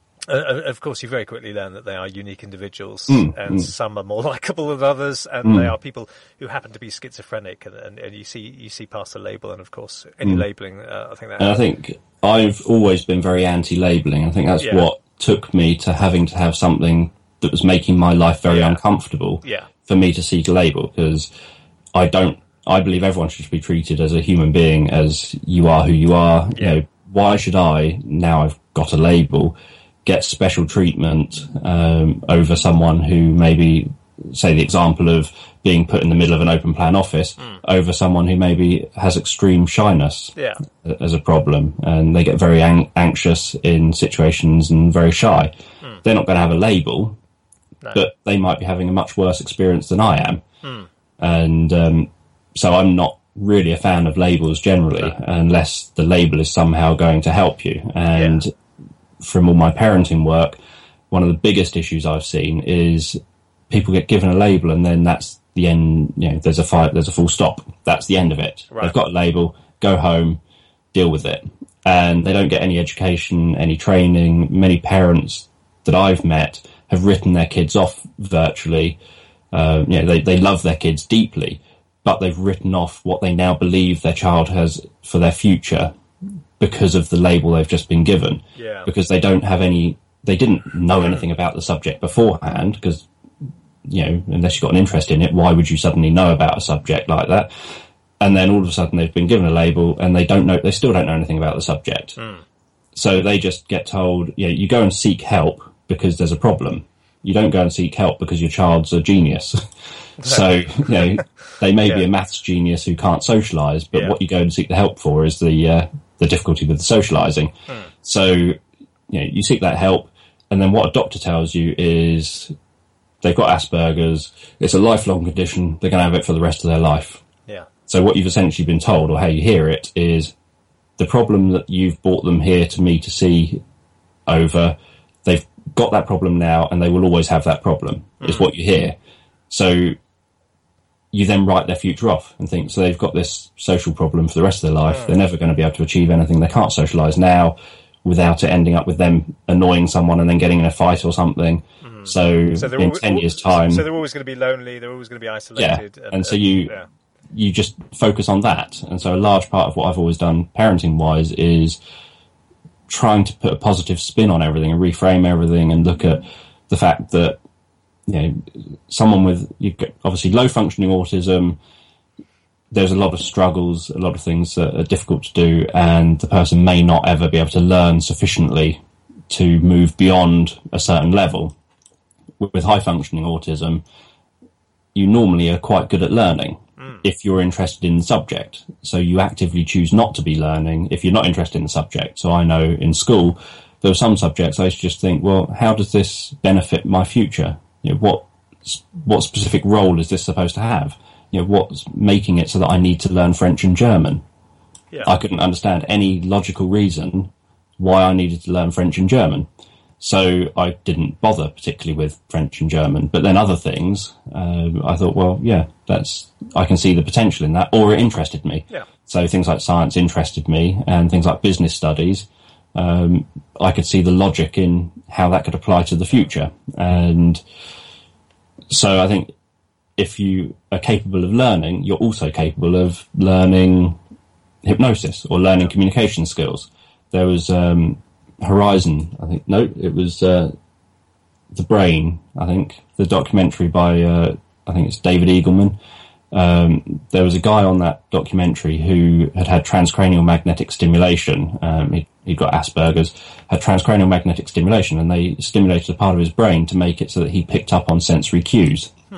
Uh, of course, you very quickly learn that they are unique individuals, mm, and mm. some are more likable than others, and mm. they are people who happen to be schizophrenic, and, and, and you see you see past the label, and of course, any mm. labelling. Uh, I think that. And I think I've always been very anti-labelling. I think that's yeah. what took me to having to have something that was making my life very yeah. uncomfortable yeah. for me to seek a label, because I don't. I believe everyone should be treated as a human being, as you are who you are. Yeah. You know, why should I, now I've got a label, get special treatment um, over someone who maybe, say the example of being put in the middle of an open plan office, mm. over someone who maybe has extreme shyness yeah. as a problem, and they get very ang- anxious in situations and very shy. Mm. They're not going to have a label, no. but they might be having a much worse experience than I am. Mm. And um, so I'm not really a fan of labels generally, no. unless the label is somehow going to help you. And yeah. from all my parenting work, one of the biggest issues I've seen is people get given a label and then that's the end. You know, there's a fight, there's a full stop. That's the end of it. Right. They've got a label, go home, deal with it. And they don't get any education, any training. Many parents that I've met have written their kids off virtually. Uh, you know, they, they love their kids deeply, but they've written off what they now believe their child has for their future because of the label they've just been given. Yeah. Because they don't have any, they didn't know anything about the subject beforehand, because, you know, unless you've got an interest in it, why would you suddenly know about a subject like that? And then all of a sudden they've been given a label and they don't know, they still don't know anything about the subject. Mm. So they just get told, you know, you go and seek help because there's a problem. You don't go and seek help because your child's a genius. So, you know, they may yeah. be a maths genius who can't socialise, but yeah. what you go and seek the help for is the, uh, the difficulty with the socialising. Mm. So, you know, you seek that help, and then what a doctor tells you is they've got Asperger's, it's a lifelong condition, they're going to have it for the rest of their life. Yeah. So what you've essentially been told, or how you hear it, is the problem that you've brought them here to me to see over, they've got that problem now and they will always have that problem, mm. is what you hear. So you then write their future off and think, so they've got this social problem for the rest of their life. Mm. They're never going to be able to achieve anything. They can't socialise now without it ending up with them annoying someone and then getting in a fight or something. Mm. So, so in al- ten years' time... So they're always going to be lonely, they're always going to be isolated. Yeah, and, and so you yeah. you just focus on that. And so a large part of what I've always done parenting-wise is trying to put a positive spin on everything and reframe everything and look at the fact that, you know, someone with you get obviously low functioning autism, there's a lot of struggles, a lot of things that are difficult to do, and the person may not ever be able to learn sufficiently to move beyond a certain level. With high functioning autism, you normally are quite good at learning mm. if you're interested in the subject. So you actively choose not to be learning if you're not interested in the subject. So I know in school, there were some subjects I used to just think, well, how does this benefit my future? You know, what what specific role is this supposed to have? You know, what's making it so that I need to learn French and German? Yeah. I couldn't understand any logical reason why I needed to learn French and German. So I didn't bother particularly with French and German. But then other things, uh, I thought, well, yeah, that's I can see the potential in that, or it interested me. Yeah. So things like science interested me, and things like business studies, um, I could see the logic in how that could apply to the future. And so I think if you are capable of learning, you're also capable of learning hypnosis or learning communication skills. There was... Um, Horizon, I think. No, it was uh, The Brain, I think, the documentary by, uh, I think it's David Eagleman. Um, there was a guy on that documentary who had had transcranial magnetic stimulation. Um, he, he'd got Asperger's, had transcranial magnetic stimulation, and they stimulated a part of his brain to make it so that he picked up on sensory cues. Hmm.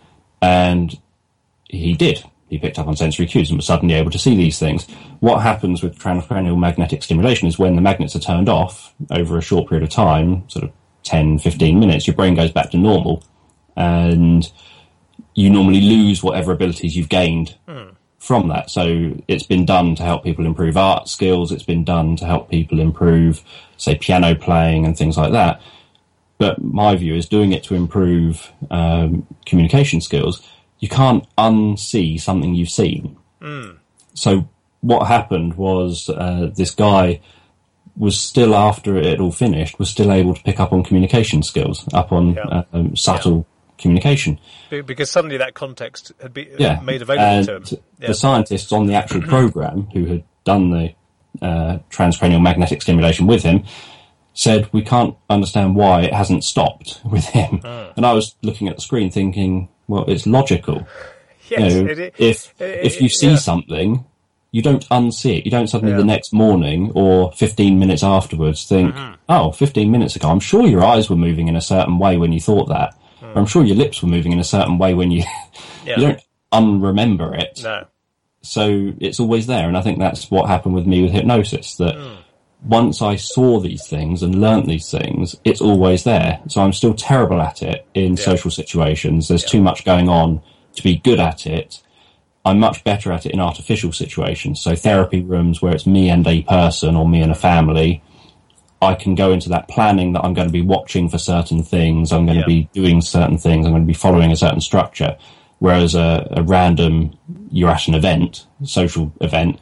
And he did. He picked up on sensory cues and was suddenly able to see these things. What happens with transcranial magnetic stimulation is when the magnets are turned off over a short period of time, sort of ten, fifteen minutes, your brain goes back to normal, and you normally lose whatever abilities you've gained hmm. from that. So it's been done to help people improve art skills. It's been done to help people improve, say, piano playing and things like that. But my view is doing it to improve um, communication skills. You can't unsee something you've seen. Mm. So what happened was uh, this guy was still, after it had all finished, was still able to pick up on communication skills, up on yeah. um, subtle yeah. communication. Because suddenly that context had been yeah. made available and to him. Yeah. The scientists on the actual program who had done the uh, transcranial magnetic stimulation with him said, we can't understand why it hasn't stopped with him. Mm. And I was looking at the screen thinking, well, it's logical. Yes, you know, it, it, if it, if you see yeah. something, you don't unsee it. You don't suddenly yeah. the next morning or fifteen minutes afterwards think, mm-hmm. oh, fifteen minutes ago, I'm sure your eyes were moving in a certain way when you thought that. Mm. Or I'm sure your lips were moving in a certain way when you... yeah. You don't unremember it. No. So it's always there. And I think that's what happened with me with hypnosis, that... Mm. Once I saw these things and learnt these things, it's always there. So I'm still terrible at it in yeah. social situations. There's yeah. too much going on to be good at it. I'm much better at it in artificial situations. So therapy rooms where it's me and a person or me and a family, I can go into that planning that I'm going to be watching for certain things. I'm going yeah. to be doing certain things. I'm going to be following a certain structure. Whereas a, a random, you're at an event, social event,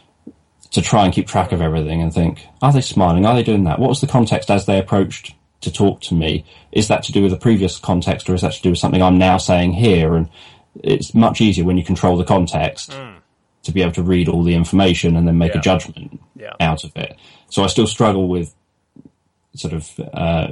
to try and keep track of everything and think, are they smiling? Are they doing that? What was the context as they approached to talk to me? Is that to do with the previous context, or is that to do with something I'm now saying here? And it's much easier when you control the context mm. to be able to read all the information and then make yeah. a judgment yeah. out of it. So I still struggle with sort of uh,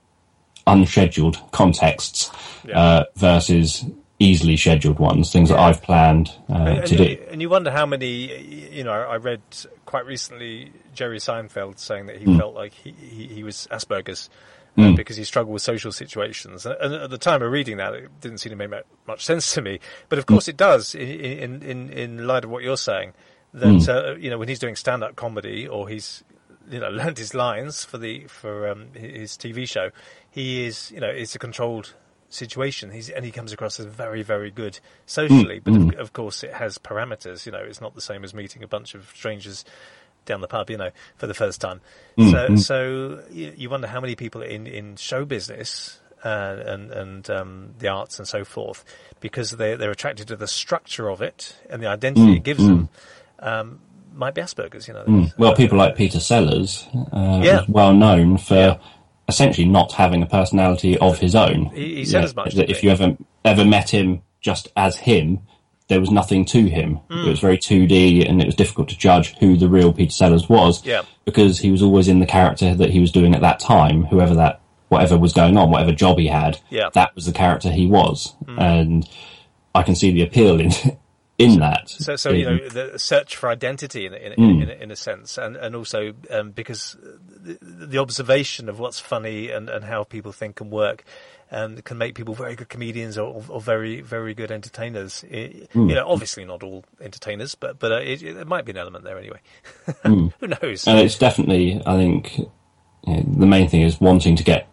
unscheduled contexts yeah. uh, versus easily scheduled ones, things yeah. that I've planned uh, and, to and do. You, and you wonder how many, you know, I read quite recently Jerry Seinfeld saying that he mm. felt like he, he, he was Asperger's uh, mm. because he struggled with social situations. And at the time of reading that, it didn't seem to make much sense to me. But of course mm. it does in, in, in light of what you're saying, that, mm. uh, you know, when he's doing stand-up comedy or he's, you know, learned his lines for the for um, his T V show, he is, you know, it's a controlled situation. He's and he comes across as very, very good socially, mm, but mm. Of, of course it has parameters. You know, it's not the same as meeting a bunch of strangers down the pub, you know, for the first time. Mm, so, mm. so you, you wonder how many people in in show business uh, and and um, the arts and so forth, because they they're attracted to the structure of it and the identity mm, it gives mm. them. Um, might be Asperger's, you know. Mm. Well, uh, people like Peter Sellers, uh, yeah. well known for. Yeah. essentially not having a personality of his own. He, he said yeah, as much. That if you ever ever met him just as him, there was nothing to him. Mm. It was very two D, and it was difficult to judge who the real Peter Sellers was, yeah. because he was always in the character that he was doing at that time, whoever that whatever was going on, whatever job he had, yeah. that was the character he was. Mm. And I can see the appeal in in so, that. So, so you know, the search for identity in in, mm. in, in, in a sense, and and also um, because the, the observation of what's funny and, and how people think and work. Um, can make people very good comedians or, or very, very good entertainers. It, mm. You know, obviously not all entertainers, but but uh, it, it might be an element there anyway. mm. Who knows? And it's definitely, I think, you know, the main thing is wanting to get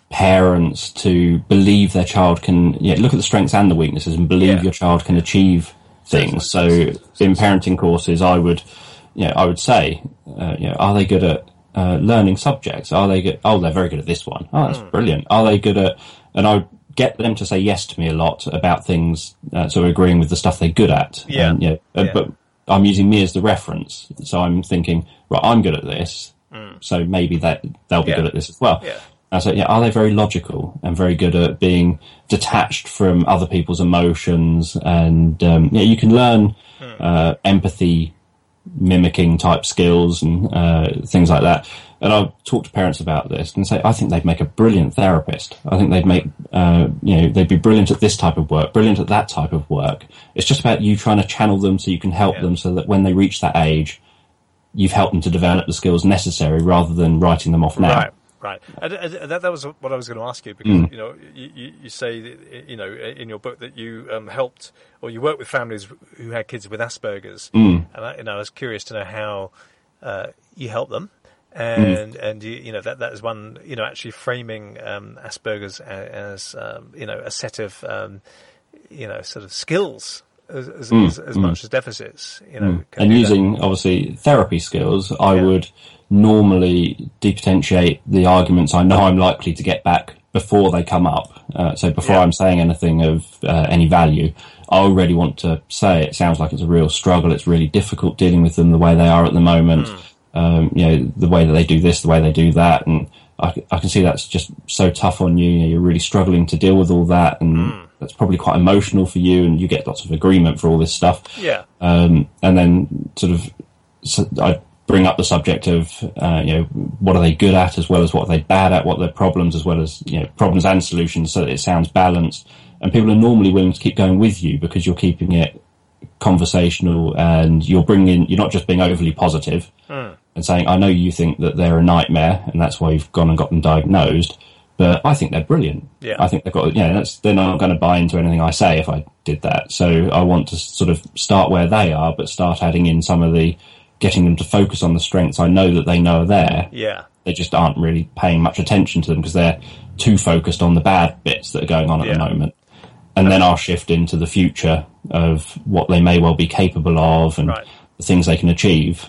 parents to believe their child can, yeah, look at the strengths and the weaknesses and believe yeah. your child can achieve things. So in parenting courses, I would, you know, I would say, uh, you know, are they good at uh, learning subjects? Are they good? Oh, they're very good at this one. Oh, that's mm. brilliant. Are they good at? And I would get them to say yes to me a lot about things, uh, so agreeing with the stuff they're good at. Yeah. And, you know, uh, yeah. But I'm using me as the reference, so I'm thinking, right, I'm good at this, mm. so maybe that they'll be yeah. good at this as well. Yeah. And so, yeah, are they very logical and very good at being detached from other people's emotions? And um, yeah, you can learn mm. uh, empathy, mimicking type skills and uh, things like that. And I've talked to parents about this and say, I think they'd make a brilliant therapist. I think they'd make, uh, you know, they'd be brilliant at this type of work, brilliant at that type of work. It's just about you trying to channel them so you can help yeah. them so that when they reach that age, you've helped them to develop the skills necessary rather than writing them off now. Right. Right, and, and that, that was what I was going to ask you because mm. you know you, you say that, you know in your book that you um, helped or you worked with families who had kids with Asperger's, mm. and I, you know I was curious to know how uh, you helped them, and mm. and you, you know that that is one you know actually framing um, Asperger's as, as um, you know a set of um, you know sort of skills. As, as, mm. as, as mm. much as deficits, you know, mm. and using that. Obviously therapy skills, I yeah. would normally depotentiate the arguments I know I'm likely to get back before they come up. Uh, so before yeah. I'm saying anything of uh, any value, I already want to say it sounds like it's a real struggle. It's really difficult dealing with them the way they are at the moment. Mm. Um, you know, the way that they do this, the way they do that, and I, I can see that's just so tough on you. You know, you're really struggling to deal with all that, and mm. that's probably quite emotional for you, and you get lots of agreement for all this stuff. Yeah. Um, and then sort of, so I bring up the subject of, uh, you know, what are they good at as well as what are they bad at, what are their problems as well as, you know, problems and solutions so that it sounds balanced. And people are normally willing to keep going with you because you're keeping it conversational and you're bringing, you're not just being overly positive mm. and saying, I know you think that they're a nightmare and that's why you've gone and got them diagnosed, but I think they're brilliant. Yeah. I think they've got, you know, that's, they're not going to buy into anything I say if I did that. So I want to sort of start where they are, but start adding in some of the, getting them to focus on the strengths I know that they know are there. Yeah. They just aren't really paying much attention to them because they're too focused on the bad bits that are going on at yeah. the moment. And then I'll shift into the future of what they may well be capable of and right. the things they can achieve.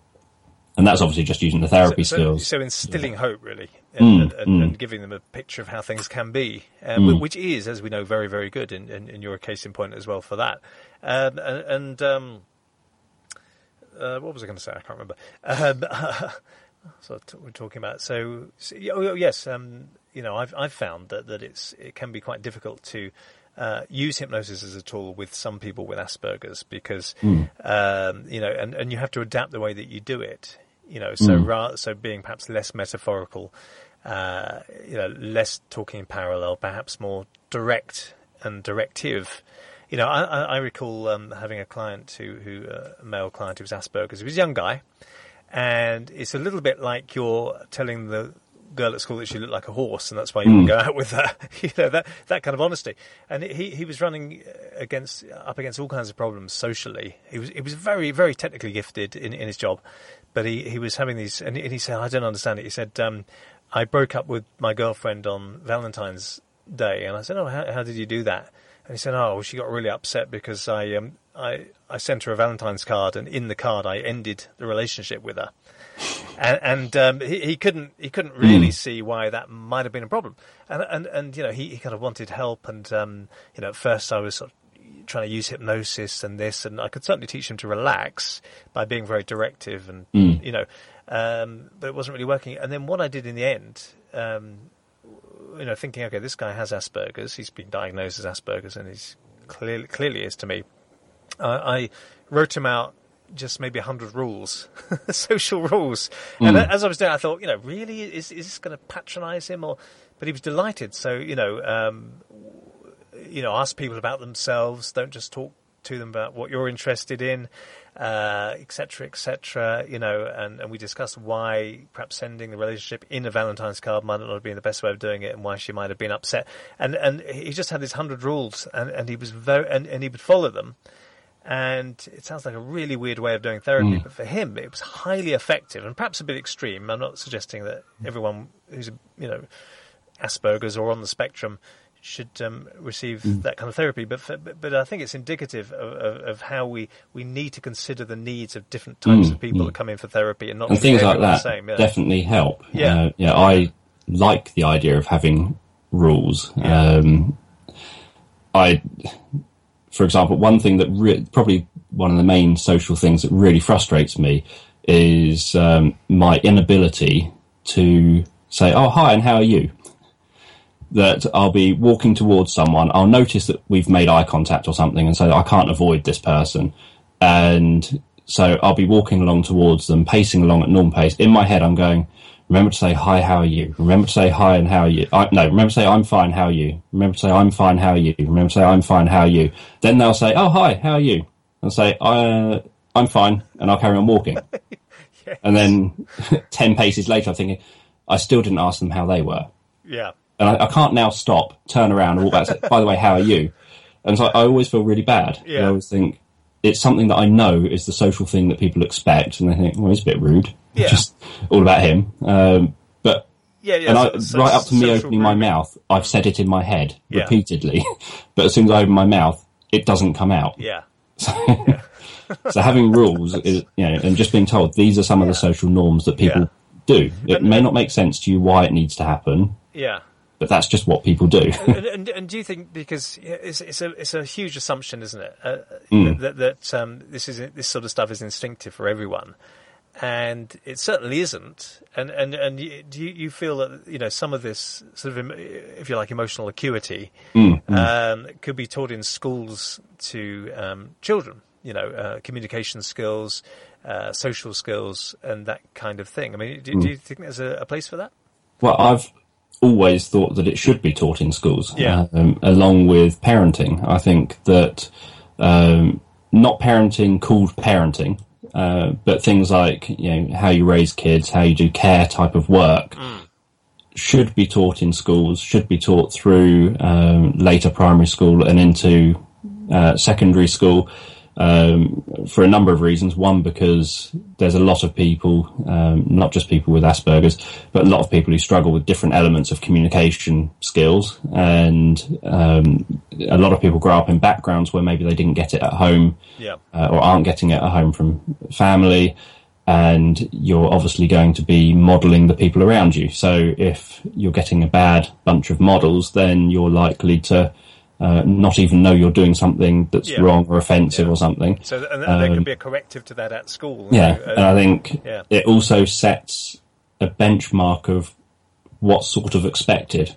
And that's obviously just using the therapy so, so, skills. So instilling hope, really, and, mm, and, and, mm. and giving them a picture of how things can be, um, mm. which is, as we know, very, very good. And, and, and you're a case in point as well for that. Um, and... and um, Uh, what was I going to say? I can't remember. Um, so t- we're talking about. So, so oh, yes, um, you know, I've I've found that, that it's it can be quite difficult to uh, use hypnosis as a tool with some people with Asperger's because mm. um, you know, and, and you have to adapt the way that you do it. You know, so mm. ra- so being perhaps less metaphorical, uh, you know, less talking in parallel, perhaps more direct and directive. You know, I, I recall um, having a client who, who uh, a male client who was Asperger's. He was a young guy, and it's a little bit like you're telling the girl at school that she looked like a horse, and that's why you mm. would go out with her. You know, that that kind of honesty. And he he was running against up against all kinds of problems socially. He was he was very very technically gifted in, in his job, but he, he was having these. And he, and he said, I don't understand it. He said, um, I broke up with my girlfriend on Valentine's Day, and I said, oh, how, how did you do that? And he said, oh, well, she got really upset because I, um, I I sent her a Valentine's card, and in the card I ended the relationship with her. And, and um, he, he couldn't he couldn't really mm. see why that might have been a problem. And and, and you know, he, he kind of wanted help. And um, you know, at first I was sort of trying to use hypnosis and this, and I could certainly teach him to relax by being very directive, and mm. you know, um, but it wasn't really working. And then what I did in the end. Um, You know, thinking, okay, this guy has Asperger's. He's been diagnosed as Asperger's, and he's clearly clearly is to me. Uh, I wrote him out just maybe a hundred rules, social rules. And Mm. as I was doing, I thought, you know, really, is is this going to patronise him? Or, but he was delighted. So, you know, um, you know, ask people about themselves. Don't just talk to them about what you're interested in, uh, et cetera, et cetera. You know, and, and we discussed why perhaps sending the relationship in a Valentine's card might not have been the best way of doing it, and why she might have been upset. And and he just had these hundred rules, and, and he was very and, and he would follow them. And it sounds like a really weird way of doing therapy, Mm. but for him it was highly effective and perhaps a bit extreme. I'm not suggesting that everyone who's, you know, Asperger's or on the spectrum should um, receive Mm. that kind of therapy, but, for, but but I think it's indicative of, of, of how we, we need to consider the needs of different types Mm, of people mm. that come in for therapy, and not And treat things like everyone that the same. Yeah. definitely help. Yeah. Uh, yeah, I like the idea of having rules. Yeah. Um, I, for example, one thing that re- probably one of the main social things that really frustrates me is um, my inability to say, "Oh, hi, and how are you?" That I'll be walking towards someone, I'll notice that we've made eye contact or something, and so I can't avoid this person, and so I'll be walking along towards them, pacing along at normal pace. In my head, I'm going, remember to say, hi, how are you? Remember to say, hi, and how are you? I, no, remember to say, I'm fine, how are you? Remember to say, I'm fine, how are you? Remember to say, I'm fine, how are you? Then they'll say, oh, hi, how are you? I'll say, uh, I'm fine, and I'll carry on walking. Yes. And then ten paces later, I'm thinking, I still didn't ask them how they were. Yeah. And I, I can't now stop, turn around, and walk back and say, by the way, how are you? And so I always feel really bad. Yeah. I always think it's something that I know is the social thing that people expect, and they think, well, it's a bit rude. Yeah. Just all about him. Um, but Yeah, yeah. and so- I, so- right up to me social opening my grooming. mouth, I've said it in my head Yeah. repeatedly. But as soon as I open my mouth, it doesn't come out. Yeah. So having rules is, you know, and just being told these are some of the social norms that people Yeah. do. It may not make sense to you why it needs to happen, Yeah. but that's just what people do. and, and, and do you think, because yeah, it's, it's a it's a huge assumption, isn't it, uh, Mm. that that um, this is this sort of stuff is instinctive for everyone, and it certainly isn't. And and and you, do you, you feel that, you know, some of this sort of, em- if you like, emotional acuity Mm, mm. um, could be taught in schools to um, children? You know, uh, communication skills, uh, social skills, and that kind of thing. I mean, do, do you think there's a, a place for that? Well, I've always thought that it should be taught in schools, Yeah. um, along with parenting. I think that um, not parenting called parenting, uh, but things like, you know, how you raise kids, how you do care type of work, should be taught in schools, should be taught through um, later primary school and into uh, secondary school. Um, for a number of reasons. One, because there's a lot of people, um, not just people with Asperger's, but a lot of people who struggle with different elements of communication skills. And um, a lot of people grow up in backgrounds where maybe they didn't get it at home, Yeah. uh, or aren't getting it at home from family. And you're obviously going to be modelling the people around you. So if you're getting a bad bunch of models, then you're likely to Uh, not even know you're doing something that's Yeah. wrong or offensive Yeah. or something. So, and there Um, could be a corrective to that at school. Yeah, Uh, and I think yeah. it also sets a benchmark of what's sort of expected.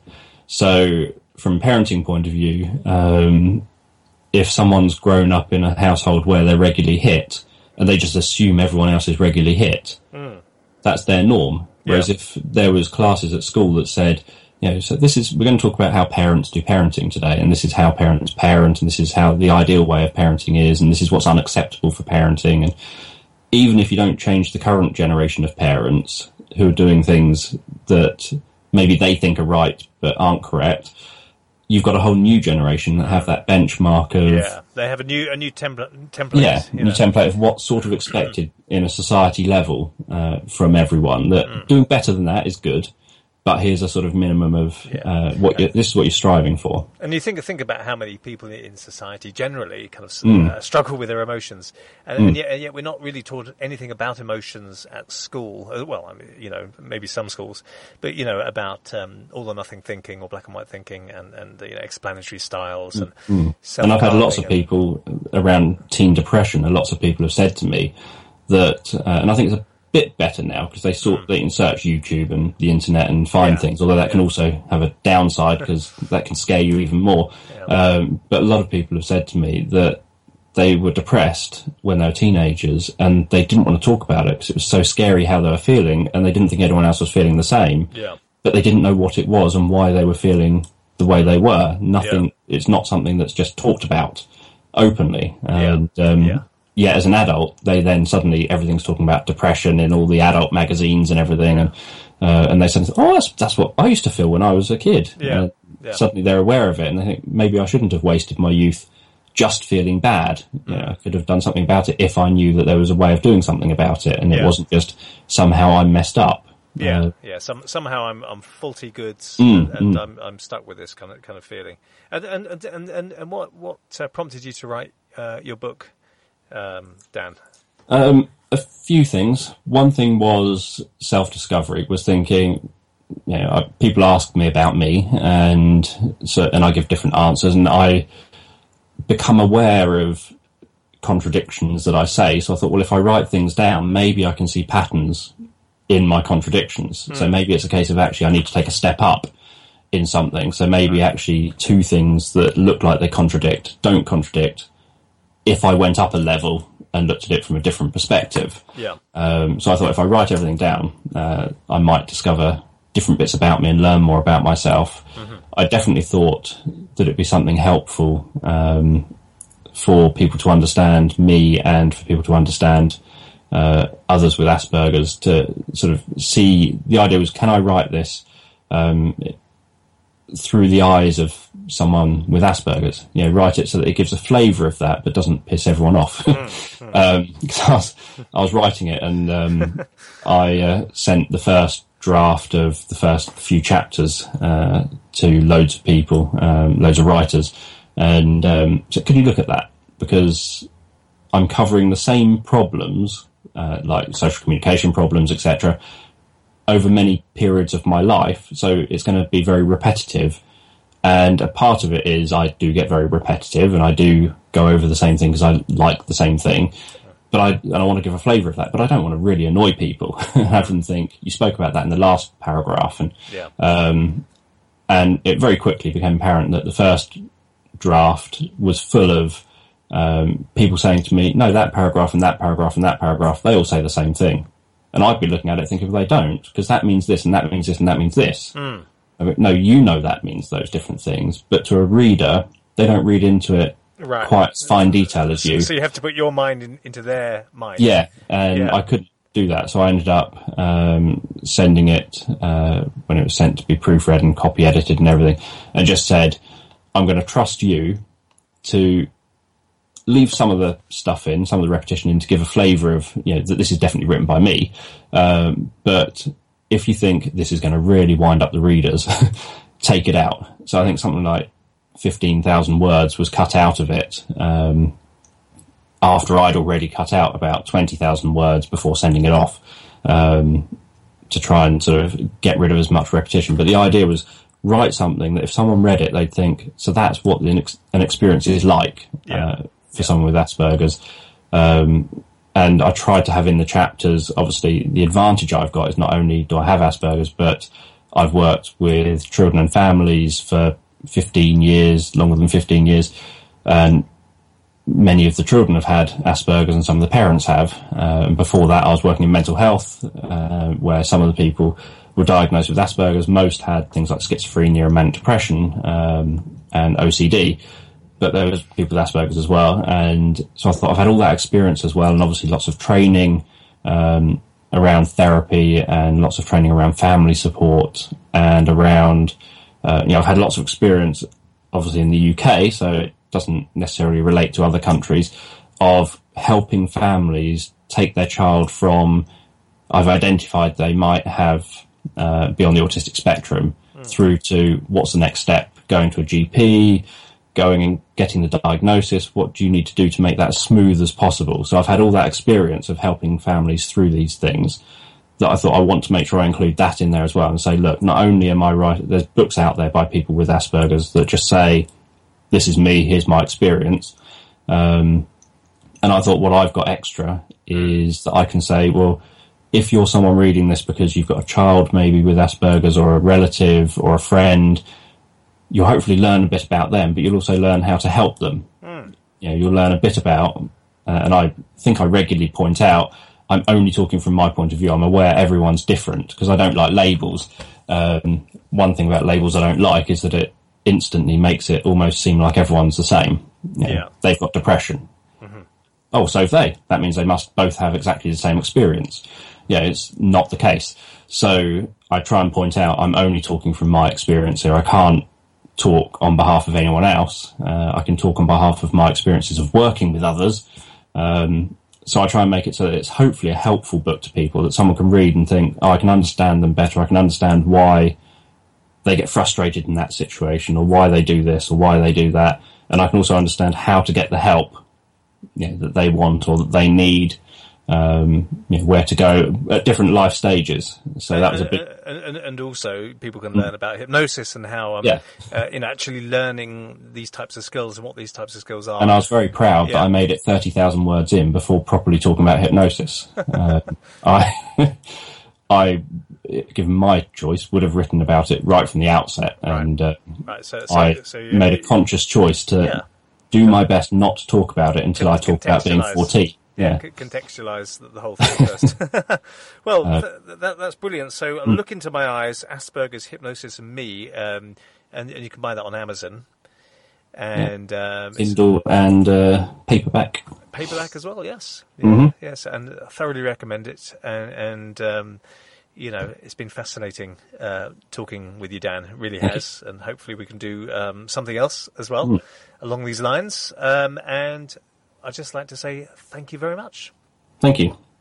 So, from a parenting point of view, um, if someone's grown up in a household where they're regularly hit, and they just assume everyone else is regularly hit, Mm. that's their norm. Whereas Yeah. if there was classes at school that said, you know, so this is, we're going to talk about how parents do parenting today, and this is how parents parent, and this is how the ideal way of parenting is, and this is what's unacceptable for parenting. And even if you don't change the current generation of parents who are doing things that maybe they think are right but aren't correct, you've got a whole new generation that have that benchmark of, Yeah, they have a new a new template. template yeah, you new know. template of what's sort of expected in a society level uh, from everyone. That Mm. doing better than that is good, but here's a sort of minimum of Yeah. uh, what you're, this is what you're striving for. And you think think about how many people in society generally kind of Mm. uh, struggle with their emotions, and, Mm. and, yet, and yet we're not really taught anything about emotions at school. Uh, Well, I mean, you know, maybe some schools, but you know, about um, all or nothing thinking or black and white thinking, and and you know, explanatory styles and Mm. And I've had lots of self-calming and- people around teen depression, and lots of people have said to me that, uh, and I think it's a bit better now because they sort they can search YouTube and the internet and find Yeah. things, although that can also have a downside because that can scare you even more. Yeah. Um, but a lot of people have said to me that they were depressed when they were teenagers, and they didn't want to talk about it because it was so scary how they were feeling, and they didn't think anyone else was feeling the same. Yeah. But they didn't know what it was and why they were feeling the way they were. Nothing. Yeah. It's not something that's just talked about openly. And yeah. Um, yeah. yeah, as an adult, they then suddenly everything's talking about depression in all the adult magazines and everything, and uh, and they said, "Oh, that's that's what I used to feel when I was a kid." Yeah. Uh, yeah. Suddenly they're aware of it, and they think maybe I shouldn't have wasted my youth just feeling bad. You know, I could have done something about it if I knew that there was a way of doing something about it, and Yeah. it wasn't just somehow I'm messed up. Yeah, Uh, yeah. Some, somehow I'm I'm faulty goods, Mm, and, and mm. I'm I'm stuck with this kind of kind of feeling. And and and and, and, and what what uh, prompted you to write uh, your book, um, Dan? Um, a few things. One thing was self-discovery. Was thinking, you know, I, people ask me about me, and so and I give different answers, and I become aware of contradictions that I say. So I thought, well, if I write things down, maybe I can see patterns in my contradictions. Mm. So maybe it's a case of actually I need to take a step up in something. So maybe actually two things that look like they contradict don't contradict if I went up a level and looked at it from a different perspective. Yeah. Um, so I thought if I write everything down, uh, I might discover different bits about me and learn more about myself. Mm-hmm. I definitely thought that it'd be something helpful um, for people to understand me and for people to understand uh, others with Asperger's, to sort of see. The idea was, can I write this um, through the eyes of someone with Asperger's? You know, write it so that it gives a flavour of that, but doesn't piss everyone off. mm, um, because I was, I was writing it, and um, I uh, sent the first draft of the first few chapters uh, to loads of people, um, loads of writers, and um, so could you look at that? Because I'm covering the same problems, uh, like social communication problems, et cetera, over many periods of my life, so it's going to be very repetitive. And a part of it is I do get very repetitive, and I do go over the same thing because I like the same thing. But I, and I want to give a flavour of that, but I don't want to really annoy people and have them think, you spoke about that in the last paragraph. And, yeah. um, and it very quickly became apparent that the first draft was full of um, people saying to me, no, that paragraph and that paragraph and that paragraph, they all say the same thing. And I'd be looking at it thinking, well, they don't, because that means this and that means this and that means this. Mm. I mean, no, you know that means those different things, but to a reader, they don't read into it right. quite as fine detail as you. So you have to put your mind in, into their mind. Yeah, and yeah. I couldn't do that, so I ended up um, sending it uh, when it was sent to be proofread and copy edited and everything, and just said, I'm going to trust you to leave some of the stuff in, some of the repetition in, to give a flavour of, you know, that this is definitely written by me, um, but if you think this is going to really wind up the readers, take it out. So I think something like fifteen thousand words was cut out of it, um, after I'd already cut out about twenty thousand words before sending it off, um, to try and sort of get rid of as much repetition. But the idea was, write something that if someone read it, they'd think, so that's what an, ex- an experience is like yeah. uh, for yeah. someone with Asperger's. Um, and I tried to have in the chapters, obviously the advantage I've got is not only do I have Asperger's, but I've worked with children and families for fifteen years, longer than fifteen years, and many of the children have had Asperger's and some of the parents have. Uh, and before that, I was working in mental health, uh, where some of the people were diagnosed with Asperger's. Most had things like schizophrenia and manic depression, um, and O C D. But there was people with Asperger's as well. And so I thought, I've had all that experience as well, and obviously lots of training um, around therapy and lots of training around family support and around, uh, you know, I've had lots of experience, obviously in the U K, so it doesn't necessarily relate to other countries, of helping families take their child from, I've identified they might have, uh, be on the autistic spectrum, mm. through to what's the next step, going to a G P, going and getting the diagnosis, what do you need to do to make that as smooth as possible? So I've had all that experience of helping families through these things, that I thought I want to make sure I include that in there as well, and say, look, not only am I right, there's books out there by people with Asperger's that just say, this is me, here's my experience. Um, and I thought what I've got extra is that I can say, well, if you're someone reading this because you've got a child maybe with Asperger's, or a relative or a friend, you'll hopefully learn a bit about them, but you'll also learn how to help them. Mm. you know, you'll learn a bit about, uh, and I think I regularly point out, I'm only talking from my point of view. I'm aware everyone's different because I don't like labels. Um, one thing about labels I don't like is that it instantly makes it almost seem like everyone's the same. You know, yeah. They've got depression. Mm-hmm. Oh, so have they. That means they must both have exactly the same experience. Yeah, it's not the case. So I try and point out I'm only talking from my experience here. I can't talk on behalf of anyone else. Uh, I can talk on behalf of my experiences of working with others. Um, so I try and make it so that it's hopefully a helpful book to people that someone can read and think, oh, I can understand them better. I can understand why they get frustrated in that situation, or why they do this or why they do that. And I can also understand how to get the help, you know, that they want or that they need, um, you know, where to go at different life stages. So that was a big... And, and, and also people can learn about hypnosis and how, um, yeah. uh, in actually learning these types of skills and what these types of skills are. And I was very proud yeah. that I made it thirty thousand words in before properly talking about hypnosis. uh, I, I, given my choice, would have written about it right from the outset. Right. And uh, right. so, so, I so you, made a conscious choice to yeah. do my best not to talk about it until Con- I talk about being fourteen. Yeah, Yeah. c- contextualise the, the whole thing first. well, Uh, th- that, that's brilliant. So, uh, mm. Look Into My Eyes, Asperger's, Hypnosis and Me, um, and, and you can buy that on Amazon. And yeah. um, Kindle and uh, paperback. Paperback as well, yes. Yeah, mm-hmm. Yes, and I thoroughly recommend it. And, and um, you know, it's been fascinating uh, talking with you, Dan. It really Thank has. You. And hopefully we can do um, something else as well mm. along these lines. Um, and I'd just like to say thank you very much. Thank you.